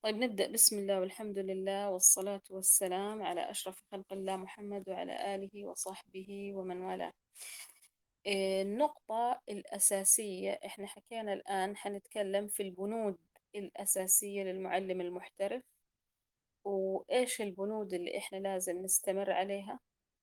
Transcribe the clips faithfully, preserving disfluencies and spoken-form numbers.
طيب نبدأ بسم الله والحمد لله والصلاة والسلام على أشرف خلق الله محمد وعلى آله وصحبه ومن والاه. إيه، النقطة الأساسية إحنا حكينا الآن حنتكلم في البنود الأساسية للمعلم المحترف، وإيش البنود اللي إحنا لازم نستمر عليها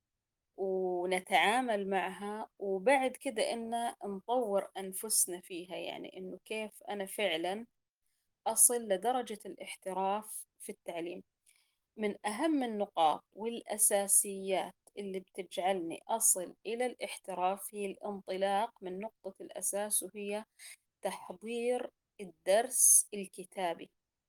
ونتعامل معها، وبعد كده إن نطور أنفسنا فيها، يعني إنه كيف أنا فعلا أصل لدرجة الاحتراف في التعليم. من أهم النقاط والأساسيات اللي بتجعلني أصل إلى الاحتراف هي الانطلاق من نقطة الأساس، وهي تحضير الدرس الكتابي،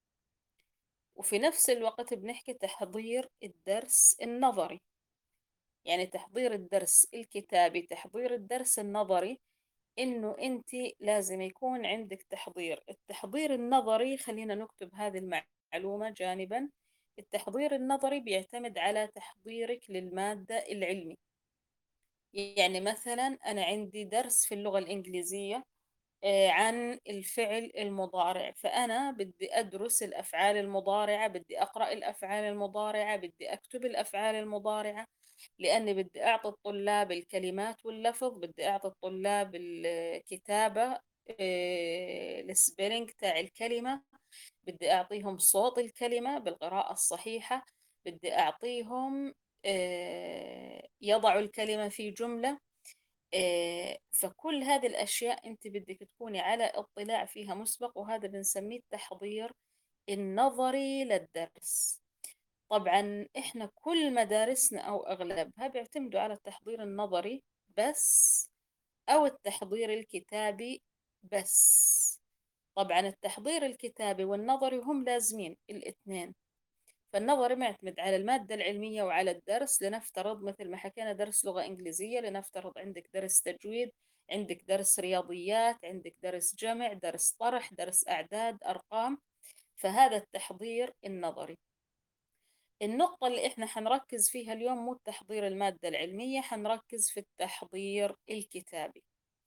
وفي نفس الوقت بنحكي تحضير الدرس النظري. يعني تحضير الدرس الكتابي، تحضير الدرس النظري، إنه أنت لازم يكون عندك تحضير. التحضير النظري خلينا نكتب هذه المعلومة جانبا. التحضير النظري بيعتمد على تحضيرك للمادة العلمي. يعني مثلا أنا عندي درس في اللغة الإنجليزية آه، عن الفعل المضارع، فأنا بدي أدرس الأفعال المضارعة، بدي أقرأ الأفعال المضارعة، بدي أكتب الأفعال المضارعة، لأني بدي أعطي الطلاب الكلمات واللفظ، بدي أعطي الطلاب الكتابة، آه، السبيلنج تاع الكلمة، بدي أعطيهم صوت الكلمة بالقراءة الصحيحة، بدي أعطيهم آه، يضعوا الكلمة في جملة. آه، فكل هذه الأشياء أنت بدك تكوني على اطلاع فيها مسبق، وهذا بنسميه التحضير النظري للدرس. طبعا إحنا كل مدارسنا أو أغلبها بيعتمدوا على التحضير النظري بس، أو التحضير الكتابي بس. طبعا التحضير الكتابي والنظري هم لازمين الاثنين. فالنظري معتمد على المادة العلمية وعلى الدرس. لنفترض مثل ما حكينا درس لغة إنجليزية، لنفترض عندك درس تجويد، عندك درس رياضيات، عندك درس جمع، درس طرح، درس أعداد أرقام. فهذا التحضير النظري. النقطة اللي احنا حنركز فيها اليوم مو تحضير المادة العلمية، حنركز في التحضير الكتابي.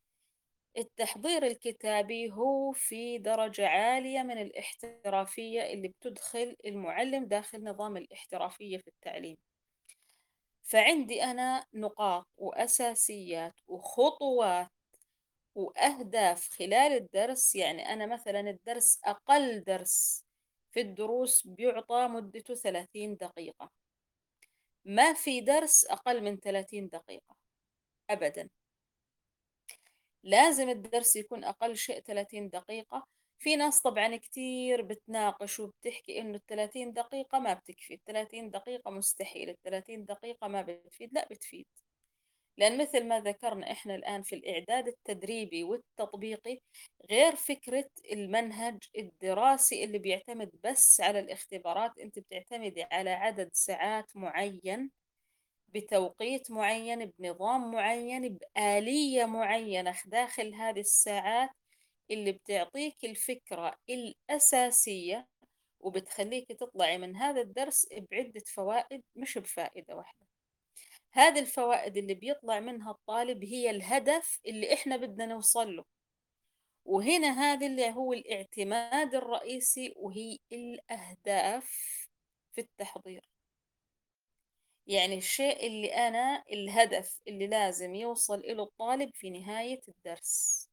التحضير الكتابي هو في درجة عالية من الاحترافية اللي بتدخل المعلم داخل نظام الاحترافية في التعليم. فعندي أنا نقاط وأساسيات وخطوات وأهداف خلال الدرس. يعني أنا مثلا الدرس، أقل درس في الدروس بيعطى مدته ثلاثين دقيقة، ما في درس أقل من ثلاثين دقيقة أبدا. لازم الدرس يكون أقل شيء ثلاثين دقيقة. في ناس طبعا كتير بتناقش وبتحكي إنه الثلاثين دقيقة ما بتكفي، الثلاثين دقيقة مستحيل، الثلاثين دقيقة ما بتفيد. لا، بتفيد. لأن مثل ما ذكرنا إحنا الآن في الإعداد التدريبي والتطبيقي، غير فكرة المنهج الدراسي اللي بيعتمد بس على الاختبارات. أنت بتعتمدي على عدد ساعات معين، بتوقيت معين، بنظام معين، بآلية معينة داخل هذه الساعات، اللي بتعطيك الفكرة الأساسية، وبتخليك تطلعي من هذا الدرس بعدة فوائد مش بفائدة واحدة. هذه الفوائد اللي بيطلع منها الطالب هي الهدف اللي احنا بدنا نوصل له. وهنا هذا اللي هو الاعتماد الرئيسي، وهي الأهداف في التحضير. يعني الشيء اللي أنا، الهدف اللي لازم يوصل إله الطالب في نهاية الدرس،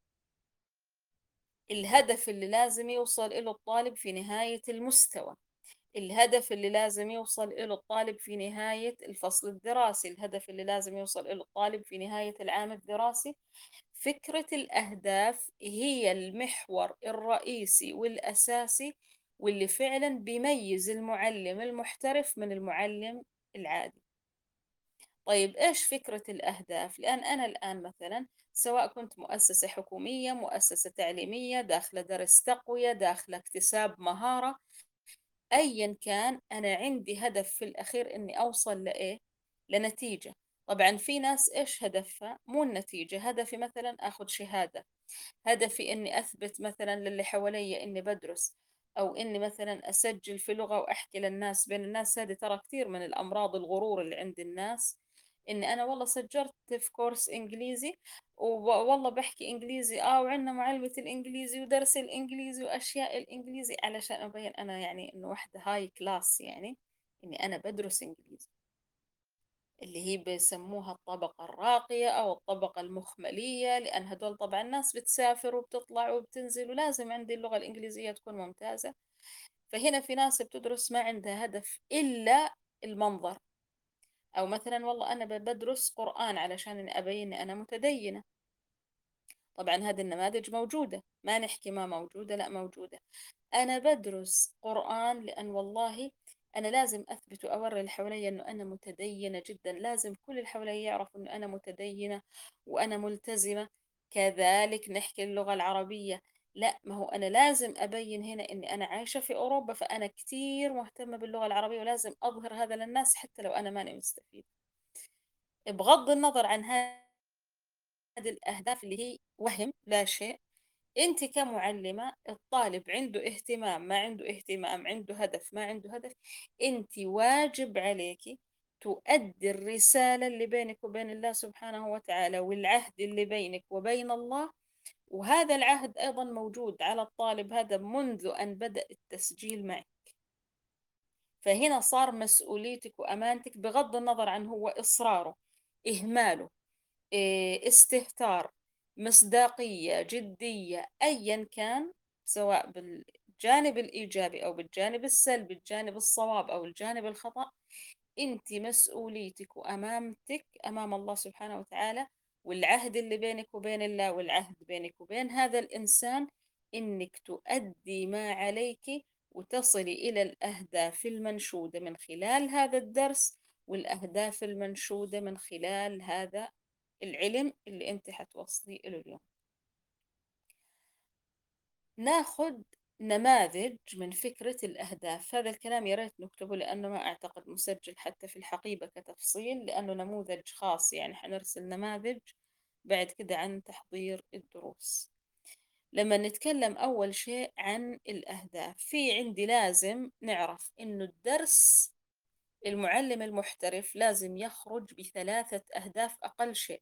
الهدف اللي لازم يوصل إله الطالب في نهاية المستوى، الهدف اللي لازم يوصل إله الطالب في نهاية الفصل الدراسي، الهدف اللي لازم يوصل إله الطالب في نهاية العام الدراسي. فكرة الأهداف هي المحور الرئيسي والأساسي، واللي فعلا بيميز المعلم المحترف من المعلم العادي. طيب إيش فكرة الأهداف؟ لأن أنا الآن مثلا سواء كنت مؤسسة حكومية، مؤسسة تعليمية، داخلة درس تقوية، داخلة اكتساب مهارة، أيا كان، أنا عندي هدف في الأخير إني أوصل لإيه؟ لنتيجة. طبعا في ناس إيش هدفها؟ مو النتيجة. هدفي مثلا أخذ شهادة، هدفي إني أثبت مثلا للي حواليا إني بدرس، أو إني مثلا أسجل في لغة وأحكي للناس بين الناس. هذه ترى كثير من الأمراض الغرور اللي عند الناس، إني أنا والله سجلت في كورس إنجليزي، والله بحكي إنجليزي، آه وعندنا معلمة الإنجليزي ودرس الإنجليزي وأشياء الإنجليزي، علشان أبين أنا يعني إنه واحدة هاي كلاس، يعني إني أنا بدرس إنجليزي، اللي هي بيسموها الطبقة الراقية أو الطبقة المخملية، لأن هدول طبعا الناس بتسافر وبتطلع وبتنزل، ولازم عندي اللغة الإنجليزية تكون ممتازة. فهنا في ناس بتدرس ما عندها هدف إلا المنظر، أو مثلا والله أنا بدرس قرآن علشان إني أبين إني أنا متدينة. طبعا هذه النماذج موجودة، ما نحكي ما موجودة، لا موجودة. أنا بدرس قرآن لأن والله أنا لازم أثبت وأوري اللي حوالي إنه أنا متدينة جدا، لازم كل اللي حوالي يعرفوا إنه أنا متدينة وأنا ملتزمة. كذلك نحكي اللغة العربية، لا ما هو أنا لازم أبين هنا إني أنا عايشة في أوروبا، فأنا كتير مهتمة باللغة العربية ولازم أظهر هذا للناس حتى لو أنا ماني مستفيدة. بغض النظر عن هذه الأهداف اللي هي وهم لا شيء، انت كمعلمة الطالب عنده اهتمام ما عنده اهتمام، عنده هدف ما عنده هدف، انت واجب عليك تؤدي الرسالة اللي بينك وبين الله سبحانه وتعالى، والعهد اللي بينك وبين الله. وهذا العهد أيضا موجود على الطالب هذا منذ أن بدأ التسجيل معك. فهنا صار مسؤوليتك وأمانتك، بغض النظر عن هو إصراره، إهماله، إيه، استهتار، مصداقية، جدية، أيا كان، سواء بالجانب الإيجابي أو بالجانب السلبي، الجانب الصواب أو الجانب الخطأ، أنت مسؤوليتك وأمامتك أمام الله سبحانه وتعالى، والعهد اللي بينك وبين الله والعهد بينك وبين هذا الإنسان، إنك تؤدي ما عليك وتصلي إلى الأهداف المنشودة من خلال هذا الدرس، والأهداف المنشودة من خلال هذا العلم اللي انت حتوصلي له اليوم. ناخذ نماذج من فكرة الأهداف. هذا الكلام يا ريت نكتبه، لأنه ما أعتقد مسجل حتى في الحقيبة كتفصيل، لأنه نموذج خاص، يعني حنرسل نماذج بعد كده عن تحضير الدروس. لما نتكلم أول شيء عن الأهداف، في عندي لازم نعرف إنه الدرس، المعلم المحترف لازم يخرج بثلاثة أهداف أقل شيء.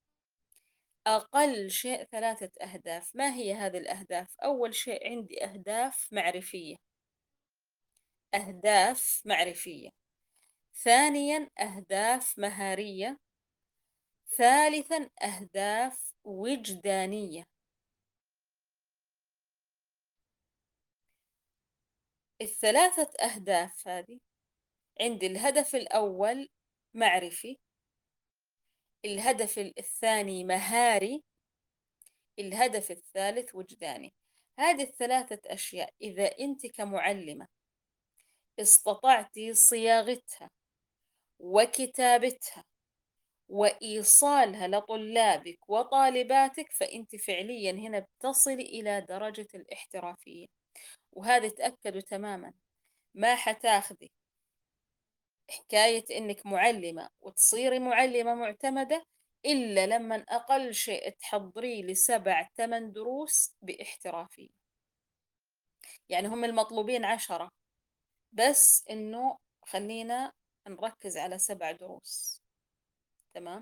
أقل شيء ثلاثة أهداف. ما هي هذه الأهداف؟ أول شيء عندي أهداف معرفية، أهداف معرفية. ثانيا أهداف مهارية. ثالثا أهداف وجدانية. الثلاثة أهداف هذه، عندي الهدف الأول معرفي، الهدف الثاني مهاري، الهدف الثالث وجداني. هذه الثلاثة أشياء إذا أنت كمعلمة استطعتي صياغتها وكتابتها وإيصالها لطلابك وطالباتك، فأنت فعليا هنا بتصلي إلى درجة الاحترافية. وهذا تأكدوا تماما، ما حتاخذي حكاية إنك معلمة وتصيري معلمة معتمدة إلا لما أقل شيء تحضري لسبع ثمان دروس باحترافية. يعني هم المطلوبين عشرة، بس إنه خلينا نركز على سبع دروس. تمام.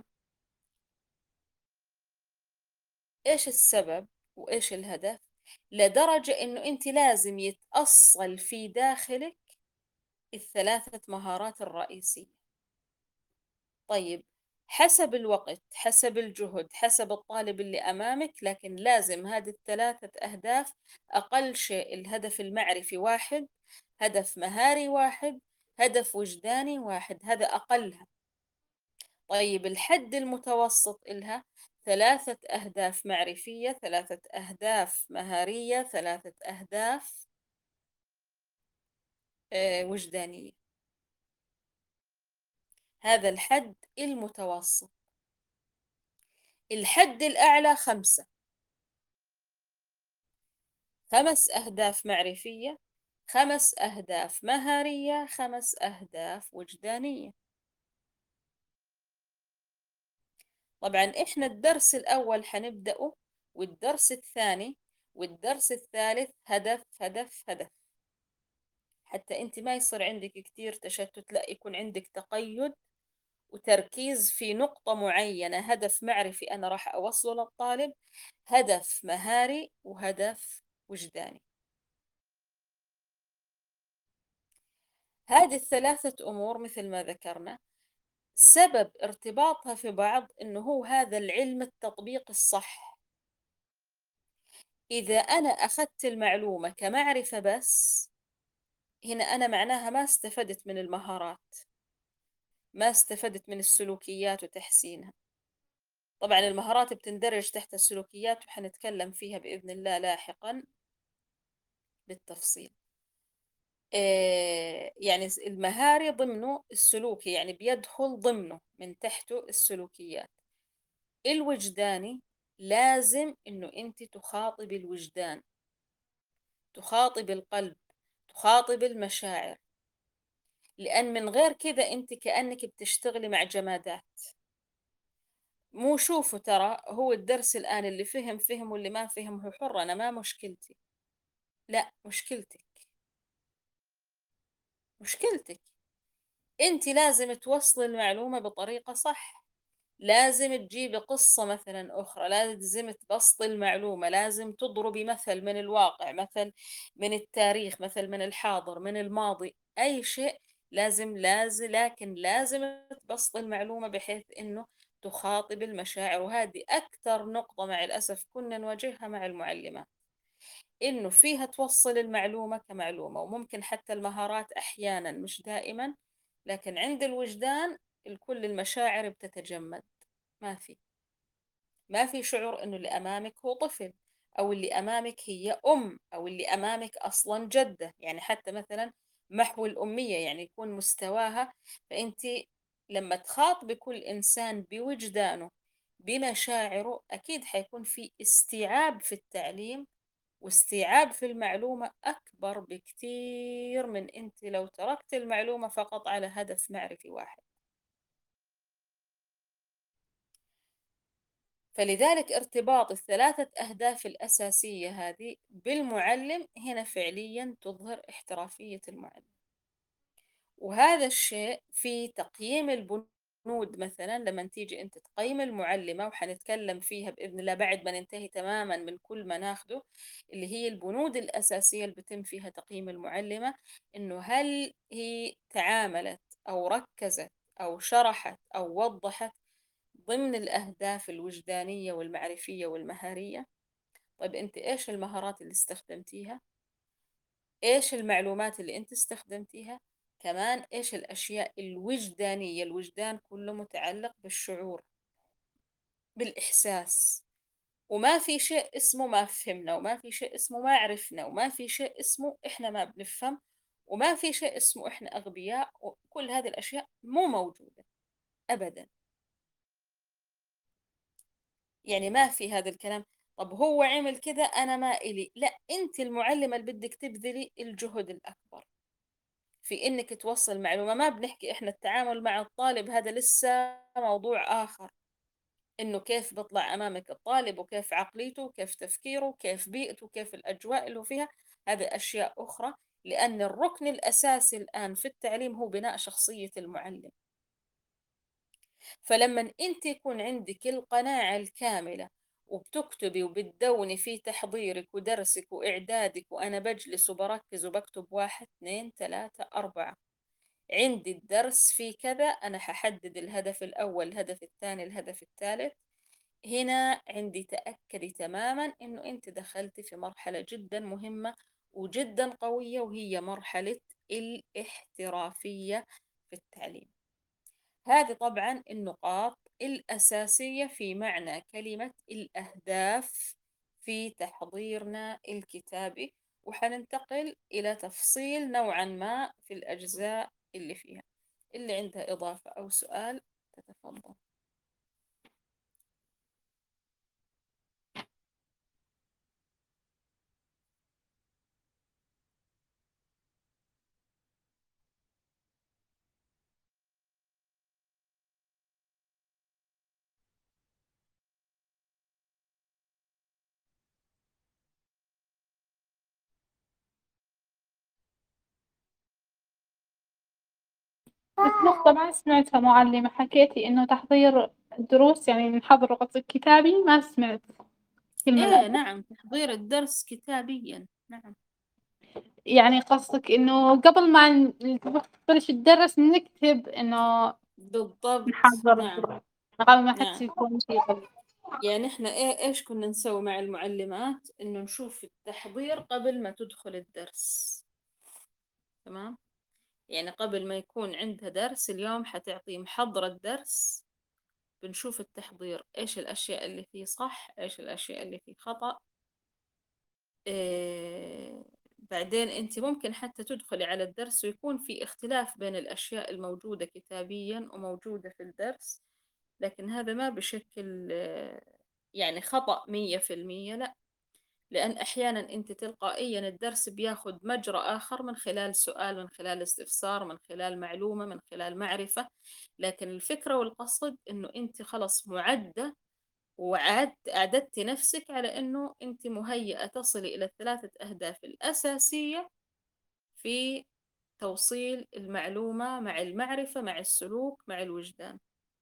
إيش السبب وإيش الهدف؟ لدرجة إنه أنت لازم يتأصل في داخلك الثلاثة مهارات الرئيسية. طيب، حسب الوقت، حسب الجهد، حسب الطالب اللي أمامك، لكن لازم هذه الثلاثة أهداف. أقل شيء الهدف المعرفي واحد، هدف مهاري واحد، هدف وجداني واحد، هذا أقلها. طيب الحد المتوسط إلها ثلاثة أهداف معرفية، ثلاثة أهداف مهارية، ثلاثة أهداف آه، وجدانية. هذا الحد المتوسط. الحد الأعلى خمسة، خمس أهداف معرفية، خمس أهداف مهارية، خمس أهداف وجدانية. طبعا إحنا الدرس الأول حنبدأه، والدرس الثاني والدرس الثالث هدف هدف هدف، حتى انت ما يصير عندك كتير تشتت، لا يكون عندك تقيد وتركيز في نقطة معينة، هدف معرفي أنا راح أوصله للطالب، هدف مهاري، وهدف وجداني. هذه الثلاثة أمور مثل ما ذكرنا، سبب ارتباطها في بعض إنه هو هذا العلم التطبيق الصح. إذا أنا أخذت المعلومة كمعرفة بس، هنا أنا معناها ما استفدت من المهارات، ما استفدت من السلوكيات وتحسينها. طبعا المهارات بتندرج تحت السلوكيات وحنتكلم فيها بإذن الله لاحقا بالتفصيل. آه، يعني المهاري ضمنه السلوكي، يعني بيدخل ضمنه من تحته السلوكيات. الوجداني لازم انه انت تخاطب الوجدان، تخاطب القلب، تخاطب المشاعر، لان من غير كذا انت كأنك بتشتغلي مع جمادات. مو شوفوا ترى هو الدرس الآن اللي فهم فهم واللي ما فهم هو حر، أنا ما مشكلتي. لا، مشكلتك، مشكلتك انت لازم توصل المعلومة بطريقة صح. لازم تجيبي قصة مثلا أخرى، لازم تبسطي المعلومة، لازم تضربي مثل من الواقع، مثل من التاريخ، مثل من الحاضر، من الماضي، أي شيء. لازم لازم لكن لازم تبسطي المعلومة بحيث إنه تخاطب المشاعر. وهذه أكثر نقطة مع الأسف كنا نواجهها مع المعلمات، إنه فيها توصل المعلومة كمعلومة، وممكن حتى المهارات أحيانا مش دائما، لكن عند الوجدان الكل المشاعر بتتجمد. ما في ما في شعور إنه اللي أمامك هو طفل، أو اللي أمامك هي أم، أو اللي أمامك أصلا جدة. يعني حتى مثلا محو الأمية، يعني يكون مستواها. فأنت لما تخاطبي كل إنسان بوجدانه بمشاعره، أكيد حيكون في استيعاب في التعليم واستيعاب في المعلومة أكبر بكثير من أنت لو تركت المعلومة فقط على هدف معرفي واحد. فلذلك ارتباط الثلاثة أهداف الأساسية هذه بالمعلم هنا فعليا تظهر احترافية المعلم. وهذا الشيء في تقييم البنود، مثلا لما تيجي أنت تقيم المعلمة، وحنتكلم فيها بإذن الله بعد ما ننتهي تماما من كل ما ناخده، اللي هي البنود الأساسية اللي بتم فيها تقييم المعلمة، إنه هل هي تعاملت أو ركزت أو شرحت أو وضحت ضمن الأهداف الوجدانية والمعرفية والمهارية. طيب أنت إيش المهارات اللي استخدمتيها؟ إيش المعلومات اللي أنت استخدمتيها؟ كمان إيش الأشياء الوجدانية؟ الوجدان كله متعلق بالشعور، بالإحساس. وما في شيء اسمه ما فهمنا، وما في شيء اسمه ما عرفنا، وما في شيء اسمه إحنا ما بنفهم، وما في شيء اسمه إحنا أغبياء. وكل هذه الأشياء مو موجودة أبدا. يعني ما في هذا الكلام. طب هو عمل كذا أنا ما إلي، لا، أنت المعلمة اللي بدك تبذلي الجهد الأكبر في إنك توصل معلومة. ما بنحكي إحنا التعامل مع الطالب هذا لسه موضوع آخر، إنه كيف بطلع أمامك الطالب، وكيف عقليته، وكيف تفكيره، وكيف بيئته، وكيف الأجواء اللي هو فيها. هذه أشياء أخرى، لأن الركن الأساسي الآن في التعليم هو بناء شخصية المعلم. فلما انت يكون عندك القناعة الكاملة، وبتكتبي وبتدوني في تحضيرك ودرسك وإعدادك، وأنا بجلس وبركز وبكتب واحد اثنين ثلاثة أربعة، عندي الدرس في كذا، أنا ححدد الهدف الأول، الهدف الثاني، الهدف الثالث. هنا عندي تأكدي تماما إنه أنت دخلتي في مرحلة جدا مهمة وجدا قوية، وهي مرحلة الاحترافية في التعليم. هذه طبعا النقاط الأساسية في معنى كلمة الأهداف في تحضيرنا الكتابي. وحننتقل إلى تفصيل نوعا ما في الأجزاء اللي فيها. اللي عندها إضافة أو سؤال تتفضل. بس نقطة ما سمعتها معلمة، حكيتي إنه تحضير الدروس يعني نحضره قصدك كتابي، ما سمعت كلمة إيه الأدب. نعم، تحضير الدرس كتابيا، نعم. يعني قصدك إنه قبل ما ن- نبلش الدرس نكتب إنه بالضبط، نحضر نعم. الدروس قبل ما حتى نعم، يكون في غد. يعني إحنا إيه إيش كنا نسوي مع المعلمات، إنه نشوف التحضير قبل ما تدخل الدرس. تمام. يعني قبل ما يكون عندها درس اليوم حتعطي محضرة الدرس، بنشوف التحضير إيش الأشياء اللي فيه صح، إيش الأشياء اللي فيه خطأ. إيه بعدين أنت ممكن حتى تدخلي على الدرس ويكون في اختلاف بين الأشياء الموجودة كتابيا وموجودة في الدرس، لكن هذا ما بشكل آه، يعني خطأ مية في المية، لا. لأن أحيانا أنت تلقائيا الدرس بياخد مجرى آخر من خلال سؤال، من خلال استفسار، من خلال معلومة، من خلال معرفة. لكن الفكرة والقصد أنه أنت خلص معدة، وعدت أعددت نفسك على أنه أنت مهيئة تصلي إلى الثلاثة أهداف الأساسية في توصيل المعلومة مع المعرفة مع السلوك مع الوجدان.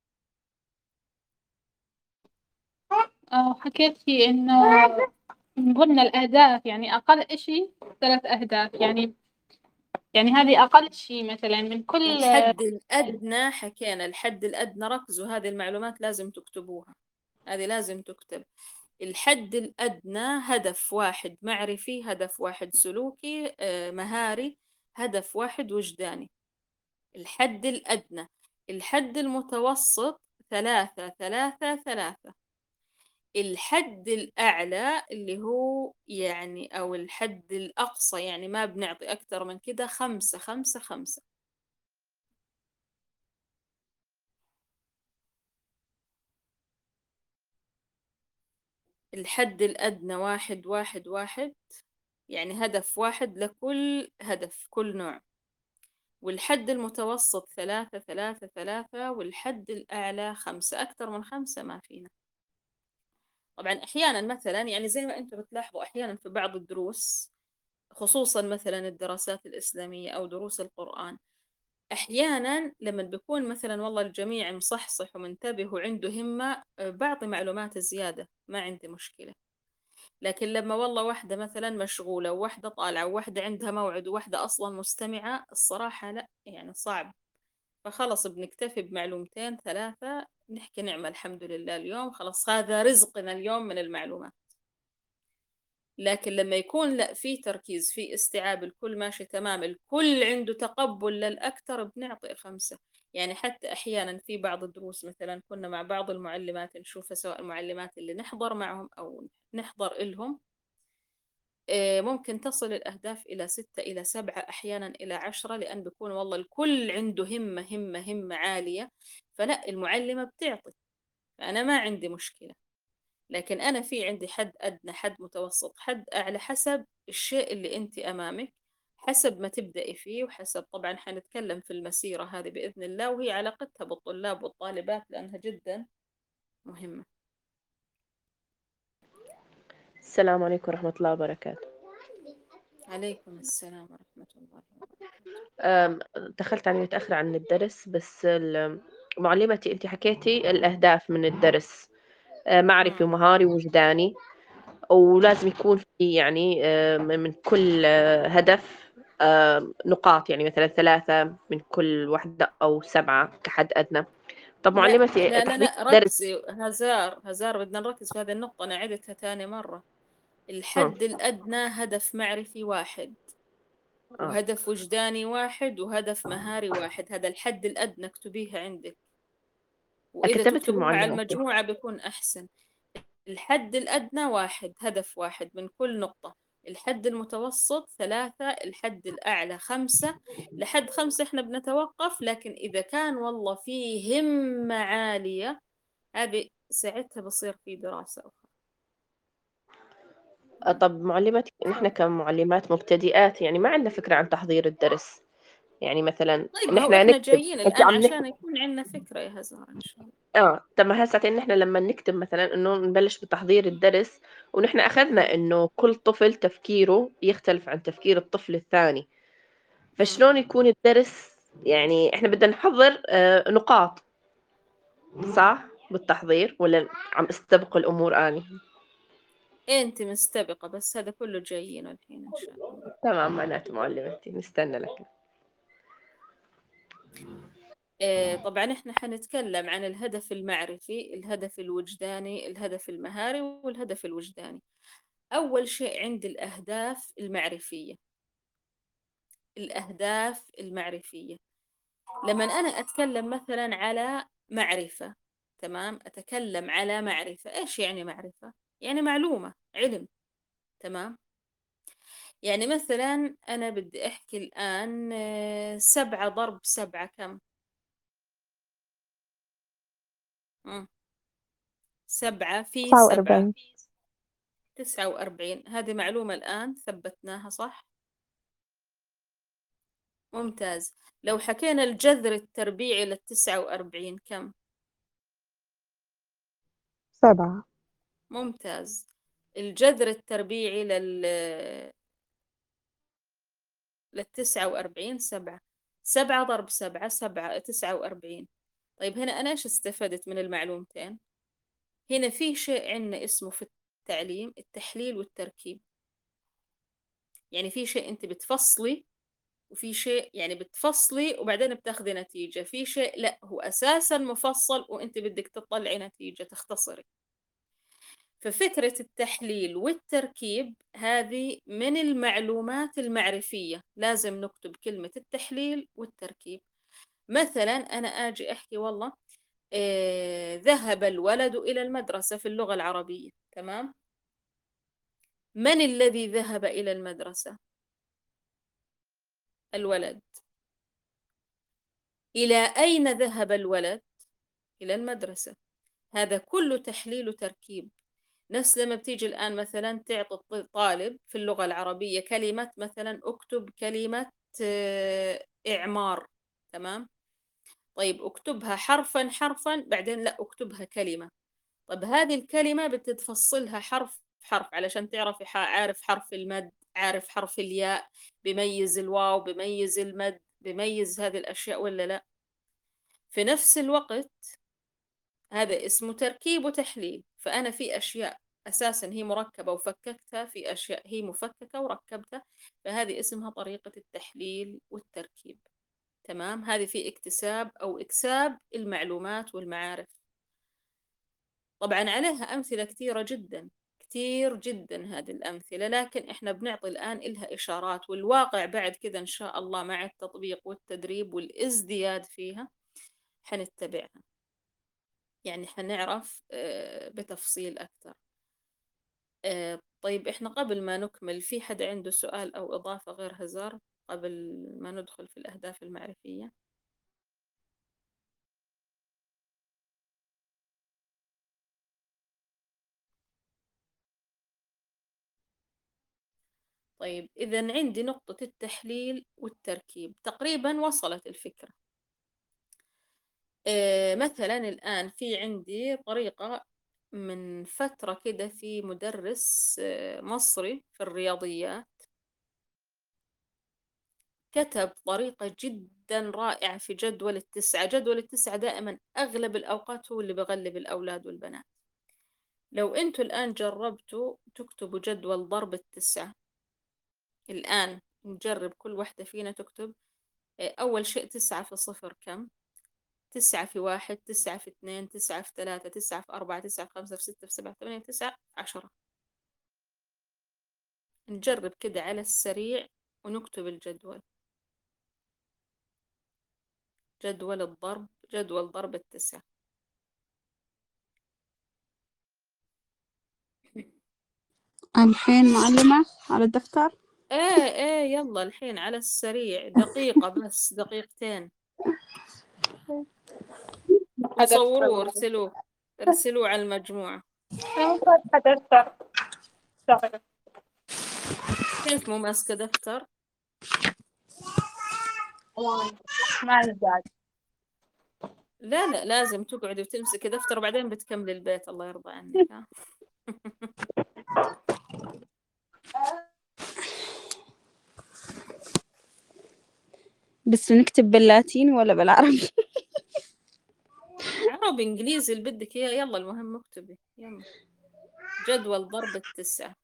أو حكيتي إنه قلنا الأهداف يعني أقل إشي ثلاث أهداف، يعني يعني هذه أقل شيء مثلا من كل. الحد الأدنى حكينا، الحد الأدنى ركزوا، هذه المعلومات لازم تكتبوها، هذه لازم تكتب. الحد الأدنى هدف واحد معرفي، هدف واحد سلوكي آه، مهاري، هدف واحد وجداني. الحد الأدنى. الحد المتوسط ثلاثة ثلاثة ثلاثة. الحد الأعلى اللي هو يعني أو الحد الأقصى، يعني ما بنعطي أكثر من كده، خمسة خمسة خمسة. الحد الأدنى واحد واحد واحد، يعني هدف واحد لكل هدف كل نوع. والحد المتوسط ثلاثة ثلاثة ثلاثة، والحد الأعلى خمسة، أكثر من خمسة ما فينا. طبعا أحيانا مثلا يعني زي ما أنتم بتلاحظوا أحيانا في بعض الدروس، خصوصا مثلا الدراسات الإسلامية أو دروس القرآن، أحيانا لما بيكون مثلا والله الجميع مصحصح ومنتبه وعنده همة، آه، بعطي معلومات زيادة، ما عندي مشكلة. لكن لما والله واحدة مثلا مشغولة وواحدة طالعة وواحدة عندها موعد وواحدة أصلا مستمعة، الصراحة لا، يعني صعب. فخلص بنكتفي بمعلومتين ثلاثة، نحكي نعمة الحمد لله اليوم خلص هذا رزقنا اليوم من المعلومات. لكن لما يكون لا، في تركيز، في استيعاب، الكل ماشي تمام، الكل عنده تقبل للأكثر، بنعطي خمسة. يعني حتى أحيانا في بعض الدروس مثلا كنا مع بعض المعلمات نشوفها، سواء المعلمات اللي نحضر معهم أو نحضر إلهم، آه، ممكن تصل الأهداف إلى ستة إلى سبعة، أحيانا إلى عشرة، لأن بيكون والله الكل عنده همة همة همة عالية، فلا المعلمة بتعطي، فأنا ما عندي مشكلة. لكن أنا في عندي حد أدنى، حد متوسط، حد أعلى، حسب الشيء اللي أنت أمامك، حسب ما تبدأي فيه، وحسب طبعا حنتكلم في المسيرة هذه بإذن الله، وهي علاقتها بالطلاب والطالبات لأنها جدا مهمة. السلام عليكم ورحمة الله وبركاته. عليكم السلام ورحمة الله وبركاته. أم، دخلت علي متأخر عن الدرس، بس ال- معلمتي أنت حكيتي الأهداف من الدرس، أه، معرفي مم. ومهاري ووجداني، ولازم يكون في يعني أه، من كل أه، هدف أه، نقاط، يعني مثلا ثلاثة من كل واحدة أو سبعة كحد أدنى. طب لا معلمتي لا لا تحضير لا، الدرس. ركزي هزار هزار، بدنا نركز في هذه النقطة، أنا عدتها تاني مرة. اه الحد الأدنى هدف معرفي واحد، اه وهدف وجداني واحد، وهدف مهاري واحد، هذا الحد الأدنى، اكتبيها عندك، وإذا كتبت تكتبوها على المعلمة. المجموعة بيكون أحسن. الحد الأدنى واحد، هدف واحد من كل نقطة. الحد المتوسط ثلاثة، الحد الأعلى خمسة. لحد خمسة إحنا بنتوقف، لكن إذا كان والله في همة عالية، هذه ساعتها بصير في دراسة أخرى. آه، تمام. طب معلمتي نحن كمعلمات مبتدئات يعني ما عندنا فكرة عن تحضير الدرس، يعني مثلا طيب ما هو نحن إحنا نكتب، جايين انت الآن عم نكتب. عشان يكون عندنا فكرة يا هزار إن شاء الله. اه طب ما هسه ان احنا لما نكتب مثلا انه نبلش بتحضير الدرس، ونحن مم. اخذنا انه كل طفل تفكيره يختلف عن تفكير الطفل الثاني، مم. فشلون يكون الدرس يعني إحنا بدنا نحضّر آآ نقاط، صح بالتحضير والّا عم أستبق الأمور أني؟ أنتِ مستبقة، بس هذا كله جايينه الحين إن شاء الله. تمام معناته معلمتي نستنى لكن. آآ طبعًا إحنا حنتكلم عن الهدف المعرفي، الهدف الوجداني، الهدف المهاري، والهدف الوجداني. أول شيء عندي الأهداف المعرفية، الأهداف المعرفية. لمن أنا أتكلم مثلًا على معرفة، تمام؟ أتكلم على معرفة، إيش يعني معرفة؟ يعني معلومة، علم، تمام؟ يعني مثلًا أنا بدي أحكي الآن آه، سبعة ضرب سبعة كم؟ إمم، سبعة في تسعة سبعة، وأربعين. تسعة وأربعين، هذه معلومة الآن ثبتناها صح؟ ممتاز. لو حكينا الجذر التربيعي للتسعة وأربعين كم؟ سبعة. ممتاز. الجذر التربيعي لل للتسعة وأربعين سبعة. سبعة ضرب سبعة سبعة تسعة وأربعين. طيب هنا أنا إيش استفدت من المعلومتين؟ هنا في شيء عندنا اسمه في التعليم التحليل والتركيب. يعني في شيء أنت بتفصلي، وفي شيء يعني بتفصلي وبعدين بتاخذي نتيجة، في شيء لا هو أساسا مفصل وأنت بدك تطلعي نتيجة تختصري. ففكرة التحليل والتركيب هذه من المعلومات المعرفية، لازم نكتب كلمة التحليل والتركيب. مثلا أنا أجي أحكي والله آه ذهب الولد إلى المدرسة في اللغة العربية، تمام؟ من الذي ذهب إلى المدرسة؟ الولد. إلى أين ذهب الولد؟ إلى المدرسة. هذا كله تحليل وتركيب. نفس لما بتيجي الآن مثلا تعطي طالب في اللغة العربية كلمة، مثلا اكتب كلمة آه، إعمار، تمام؟ طيب اكتبها حرفا حرفا، بعدين لا اكتبها كلمة. طب هذه الكلمة بتتفصلها حرف حرف علشان تعرف عارف حرف المد، عارف حرف الياء، بميز الواو، بميز المد، بميز هذه الأشياء ولا لا؟ في نفس الوقت هذا اسمه تركيب وتحليل. فأنا في أشياء أساسا هي مركبة وفككتها، في أشياء هي مفككة وركبتها، فهذه اسمها طريقة التحليل والتركيب، تمام؟ هذه في اكتساب أو إكساب المعلومات والمعارف. طبعا عليها أمثلة كثيرة جدا، كثير جدا هذه الأمثلة، لكن إحنا بنعطي الآن إلها إشارات، والواقع بعد كذا إن شاء الله مع التطبيق والتدريب والازدياد فيها حنتبعها، يعني حنعرف آه، بتفصيل أكثر. آه، طيب إحنا قبل ما نكمل في حد عنده سؤال أو إضافة غير هزار قبل ما ندخل في الأهداف المعرفية؟ طيب إذا عندي نقطة التحليل والتركيب تقريبا وصلت الفكرة. آه، مثلا الآن في عندي طريقة من فترة كده في مدرس آه، مصري في الرياضيات كتب طريقة جدا رائعة في جدول التسعة. جدول التسعة دائما أغلب الأوقات هو اللي بغلب الأولاد والبنات. لو أنتوا الآن جربتوا تكتبوا جدول ضرب التسعة، الآن نجرب كل واحدة فينا تكتب آه، أول شيء تسعة في صفر كم؟ تسعة في واحد، تسعة في اثنين، تسعة في ثلاثة، تسعة في أربعة، تسعة في خمسة، في ستة، في سبعة، في ثمانية، تسعة، عشرة. نجرب كده على السريع ونكتب الجدول. جدول الضرب، جدول ضرب التسعة. الحين معلمة على الدفتر. ايه ايه يلا الحين على السريع، دقيقة بس دقيقتين، وصوروه ارسلوه، ارسلوه على المجموعة. كيف مو ماسكة دفتر؟ ما يزعل. لا لا لازم تقعدي وتمسكي دفتر وبعدين بتكملي البيت، الله يرضى عنك ها. بس نكتب باللاتيني ولا بالعربي؟ عربي إنجليزي اللي بدك إياه، يلا المهم اكتبي يلا. جدول ضرب التسعة.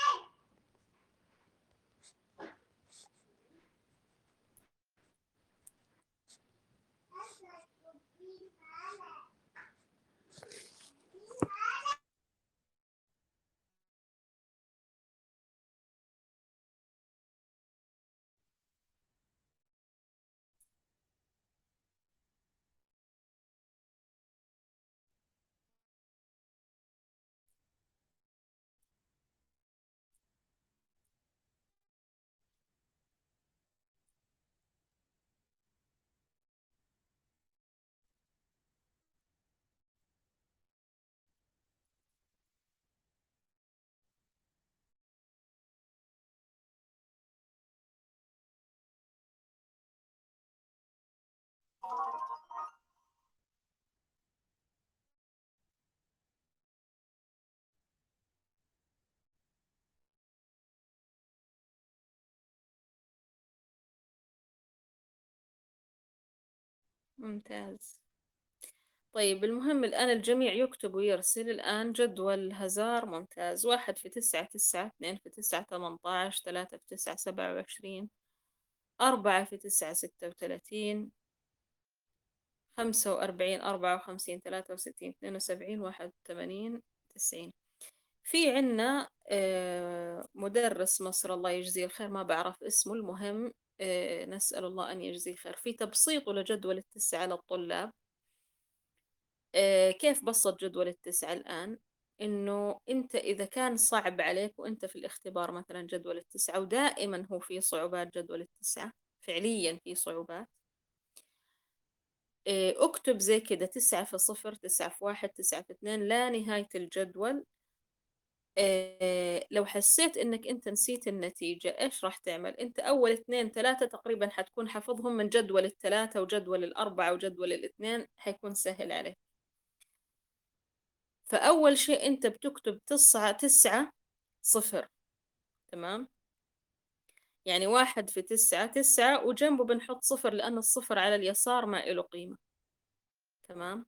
ممتاز. طيب المهم الآن الجميع يكتب ويرسل. الآن جدول هزار. ممتاز. واحد في تسعة تسعة، اثنين في تسعة ثمانية عشر، ثلاثة في تسعة سبعة وعشرين، أربعة في تسعة ستة وثلاثين، خمسة وأربعين أربعة وخمسين ثلاثة وستين اثنين وسبعين واحد وثمانين تسعين. في عنا آه، مدرس مصر الله يجزيه الخير، ما بعرف اسمه، المهم آه، نسأل الله أن يجزيه خير، في تبسيطه لجدول التسعة للطلاب. آه، كيف بسط جدول التسعة الآن؟ إنه أنت إذا كان صعب عليك وأنت في الاختبار مثلا جدول التسعة، ودائما هو في صعوبات جدول التسعة، فعليا في صعوبات، آه، اكتب زي كده تسعة في صفر، تسعة في واحد، تسعة في اثنين، لا نهاية الجدول. آه، لو حسيت إنك أنت نسيت النتيجة إيش راح تعمل؟ أنت أول اثنين ثلاثة تقريبا حتكون حافظهم من جدول الثلاثة وجدول الأربعة وجدول الاثنين، حيكون سهل عليك. فأول شيء أنت بتكتب تسعة تسعة صفر. تمام، يعني واحد في تسعة تسعة، وجنبه بنحط صفر لأن الصفر على اليسار ما له قيمة. تمام،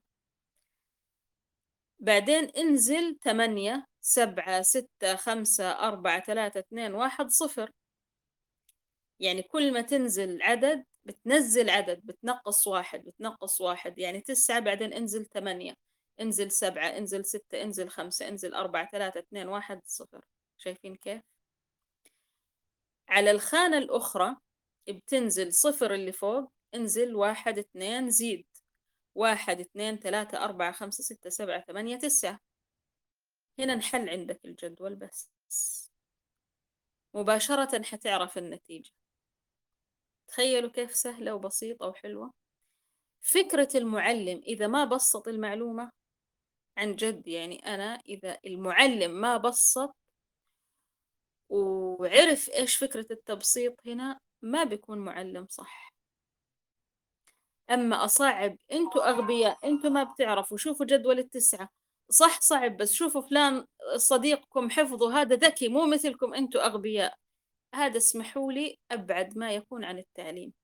بعدين انزل ثمانية سبعة ستة خمسة أربعة ثلاثة اثنين واحد صفر. يعني كل ما تنزل عدد بتنزل عدد، بتنقص واحد بتنقص واحد، يعني تسعة، بعدين انزل ثمانية، انزل سبعة، انزل ستة، انزل خمسة، انزل أربعة ثلاثة اثنين واحد صفر. شايفين كيف؟ على الخانة الأخرى بتنزل صفر اللي فوق، انزل واحد اثنين زيد، واحد اثنين ثلاثة أربعة خمسة ستة سبعة ثمانية تسعة. هنا نحل عندك الجدول بس، مباشرة حتعرف النتيجة. تخيلوا كيف سهلة وبسيطة وحلوة. فكرة المعلم إذا ما بسط المعلومة، عن جد يعني أنا إذا المعلم ما بسط وعرف إيش فكرة التبسيط هنا، ما بيكون معلم صح. أما أصعب، أنتوا أغبياء، أنتوا ما بتعرفوا. شوفوا جدول التسعة صح صعب، بس شوفوا فلان صديقكم حفظه هذا ذكي مو مثلكم، أنتوا أغبياء. هذا اسمحوا لي أبعد ما يكون عن التعليم.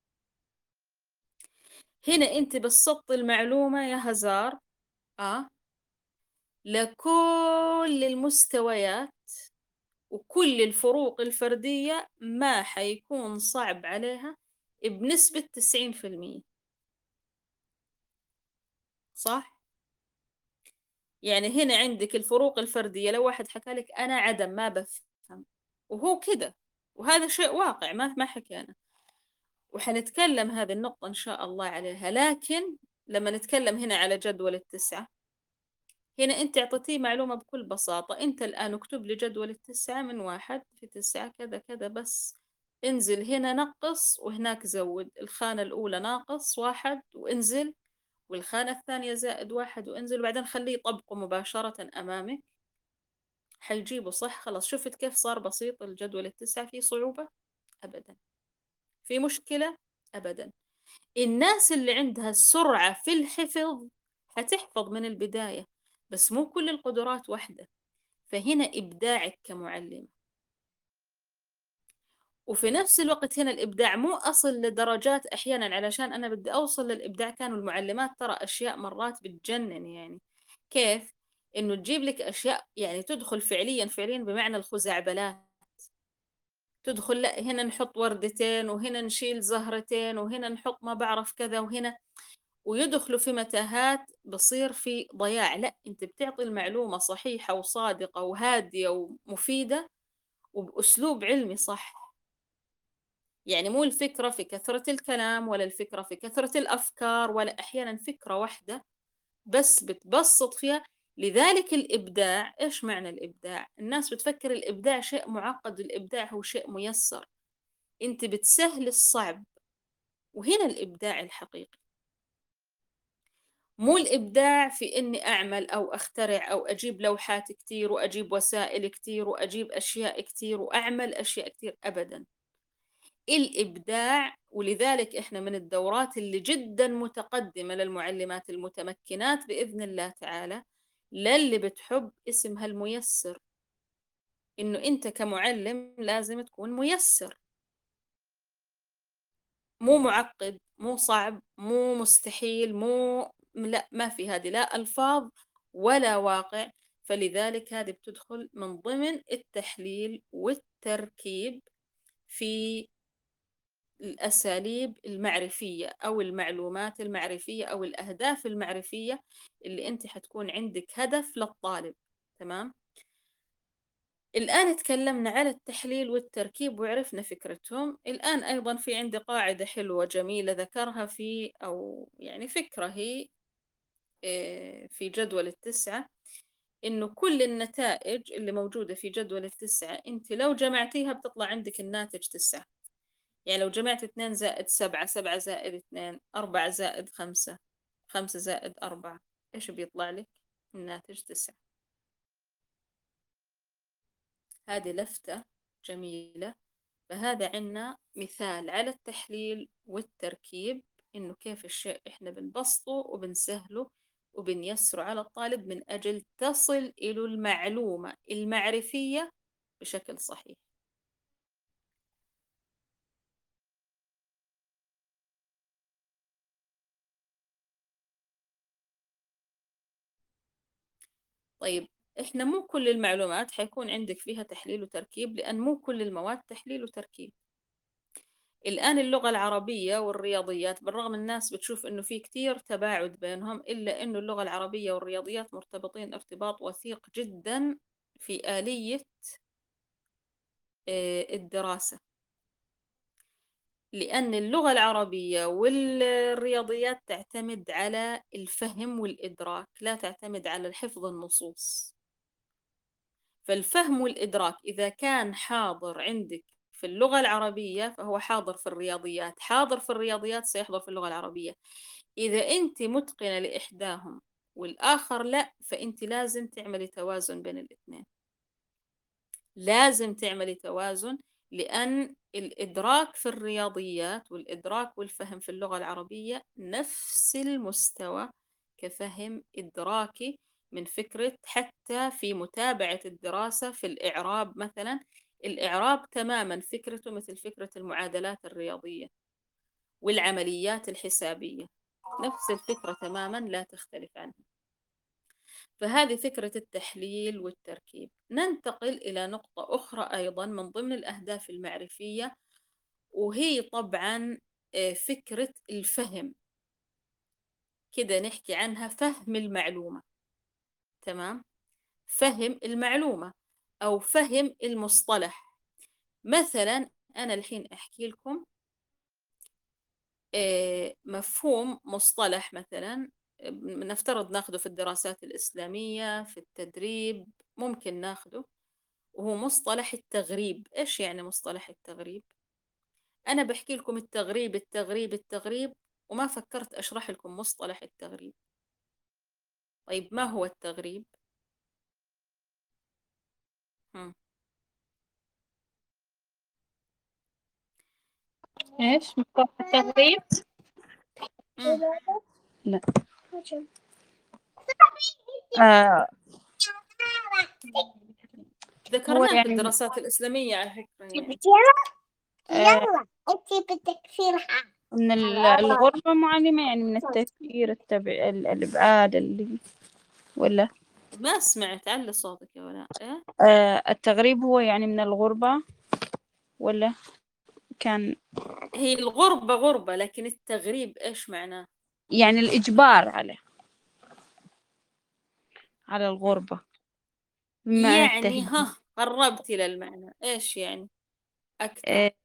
هنا أنت بسطت المعلومة يا هزار آه لكل المستويات وكل الفروق الفردية، ما حيكون صعب عليها بنسبة تسعين في المية. صح؟ يعني هنا عندك الفروق الفردية، لو واحد حكى لك أنا عدم ما بفهم، وهو كده، وهذا شيء واقع ما ما حكينا، وحنتكلم هذه النقطة إن شاء الله عليها. لكن لما نتكلم هنا على جدول التسعة، هنا أنت أعطيتيه معلومة بكل بساطة. أنت الآن اكتب لي جدول التسعة من واحد في تسعة كذا كذا بس، انزل هنا نقص وهناك زود، الخانة الأولى ناقص واحد وانزل، والخانة الثانية زائد واحد وانزل، وبعدين خليه يطبقه مباشرة أمامك، حيجيبه صح. خلاص، شفت كيف صار بسيط الجدول التسعة؟ في صعوبة؟ أبدا. في مشكلة؟ أبدا. الناس اللي عندها السرعة في الحفظ حتحفظ من البداية، بس مو كل القدرات واحدة. فهنا إبداعك كمعلم. وفي نفس الوقت هنا الإبداع مو أصل لدرجات أحيانا، علشان أنا بدي أوصل للإبداع كانوا المعلمات ترى أشياء مرات بتجنن. يعني كيف إنه تجيب لك أشياء يعني تدخل فعليا فعليا بمعنى الخزعبلات، تدخل لا هنا نحط وردتين وهنا نشيل زهرتين وهنا نحط ما بعرف كذا وهنا، ويدخلوا في متاهات بصير في ضياع. لا، انت بتعطي المعلومة صحيحة وصادقة وهادية ومفيدة وبأسلوب علمي صح. يعني مو الفكرة في كثرة الكلام ولا الفكرة في كثرة الأفكار، ولا أحيانا فكرة واحدة بس بتبسط فيها. لذلك الإبداع، إيش معنى الإبداع؟ الناس بتفكر الإبداع شيء معقد، الإبداع هو شيء ميسر، انت بتسهل الصعب، وهنا الإبداع الحقيقي. مو الإبداع في إني أعمل أو أخترع أو أجيب لوحات كتير وأجيب وسائل كتير وأجيب أشياء كتير وأعمل أشياء كتير، أبدا. الإبداع، ولذلك إحنا من الدورات اللي جدا متقدمة للمعلمات المتمكنات بإذن الله تعالى، للي بتحب اسمها الميسر. إنه أنت كمعلم لازم تكون ميسر، مو معقد، مو صعب، مو مستحيل، مو لا، ما في هذه لا ألفاظ ولا واقع. فلذلك هذه بتدخل من ضمن التحليل والتركيب في الأساليب المعرفية أو المعلومات المعرفية أو الأهداف المعرفية اللي أنت حتكون عندك هدف للطالب. تمام. الآن تكلمنا على التحليل والتركيب وعرفنا فكرتهم. الآن أيضا في عندي قاعدة حلوة جميلة ذكرها في، أو يعني فكرة هي في جدول التسعة، إنه كل النتائج اللي موجودة في جدول التسعة أنت لو جمعتيها بتطلع عندك الناتج تسعة. يعني لو جمعت اثنين زائد سبعة، سبعة زائد اثنين، أربعة زائد خمسة، خمسة زائد أربعة، إيش بيطلع لك؟ الناتج تسعة. هذه لفتة جميلة. فهذا عنا مثال على التحليل والتركيب، إنه كيف الشيء إحنا بنبسطه وبنسهله وبنيسره على الطالب من أجل تصل إلى المعلومة المعرفية بشكل صحيح. طيب، إحنا مو كل المعلومات حيكون عندك فيها تحليل وتركيب، لأن مو كل المواد تحليل وتركيب. الآن اللغة العربية والرياضيات، بالرغم الناس بتشوف إنه في كتير تباعد بينهم، إلا إنه اللغة العربية والرياضيات مرتبطين ارتباط وثيق جدا في آلية الدراسة. لأن اللغة العربية والرياضيات تعتمد على الفهم والإدراك، لا تعتمد على الحفظ النصوص. فالفهم والإدراك إذا كان حاضر عندك في اللغة العربية فهو حاضر في الرياضيات، حاضر في الرياضيات سيحضر في اللغة العربية. إذا أنت متقنة لإحداهم والآخر لا، فأنت لازم تعملي توازن بين الاثنين، لازم تعملي توازن. لأن الإدراك في الرياضيات والإدراك والفهم في اللغة العربية نفس المستوى كفهم إدراكي، من فكرة حتى في متابعة الدراسة في الإعراب مثلا. الإعراب تماما فكرته مثل فكرة المعادلات الرياضية والعمليات الحسابية، نفس الفكرة تماما لا تختلف عنها. فهذه فكرة التحليل والتركيب. ننتقل إلى نقطة أخرى أيضا من ضمن الأهداف المعرفية، وهي طبعا فكرة الفهم. كده نحكي عنها فهم المعلومة. تمام. فهم المعلومة أو فهم المصطلح. مثلا أنا الحين أحكي لكم مفهوم مصطلح، مثلا نفترض ناخده في الدراسات الإسلامية في التدريب، ممكن ناخده، وهو مصطلح التغريب. إيش يعني مصطلح التغريب؟ أنا بحكي لكم التغريب التغريب التغريب وما فكرت أشرح لكم مصطلح التغريب. طيب، ما هو التغريب؟ هم. إيش مصطلح التغريب؟ هم. لا. آه هو ذكرناه في يعني الدراسات الإسلامية على فكرة يعني. آه، من ال- الغربة معلمة، يعني من التفكير التبع ال- الإبعاد اللي ولا ما سمعت، علي صوتك يا ولاء. إيه؟ آه، التغريب هو يعني من الغربة ولا كان هي الغربة غربة، لكن التغريب إيش معناه؟ يعني الإجبار على على الغربة بمعنى يعني التهجير. ها قربتي للمعنى، إيش يعني أكثر؟ آه،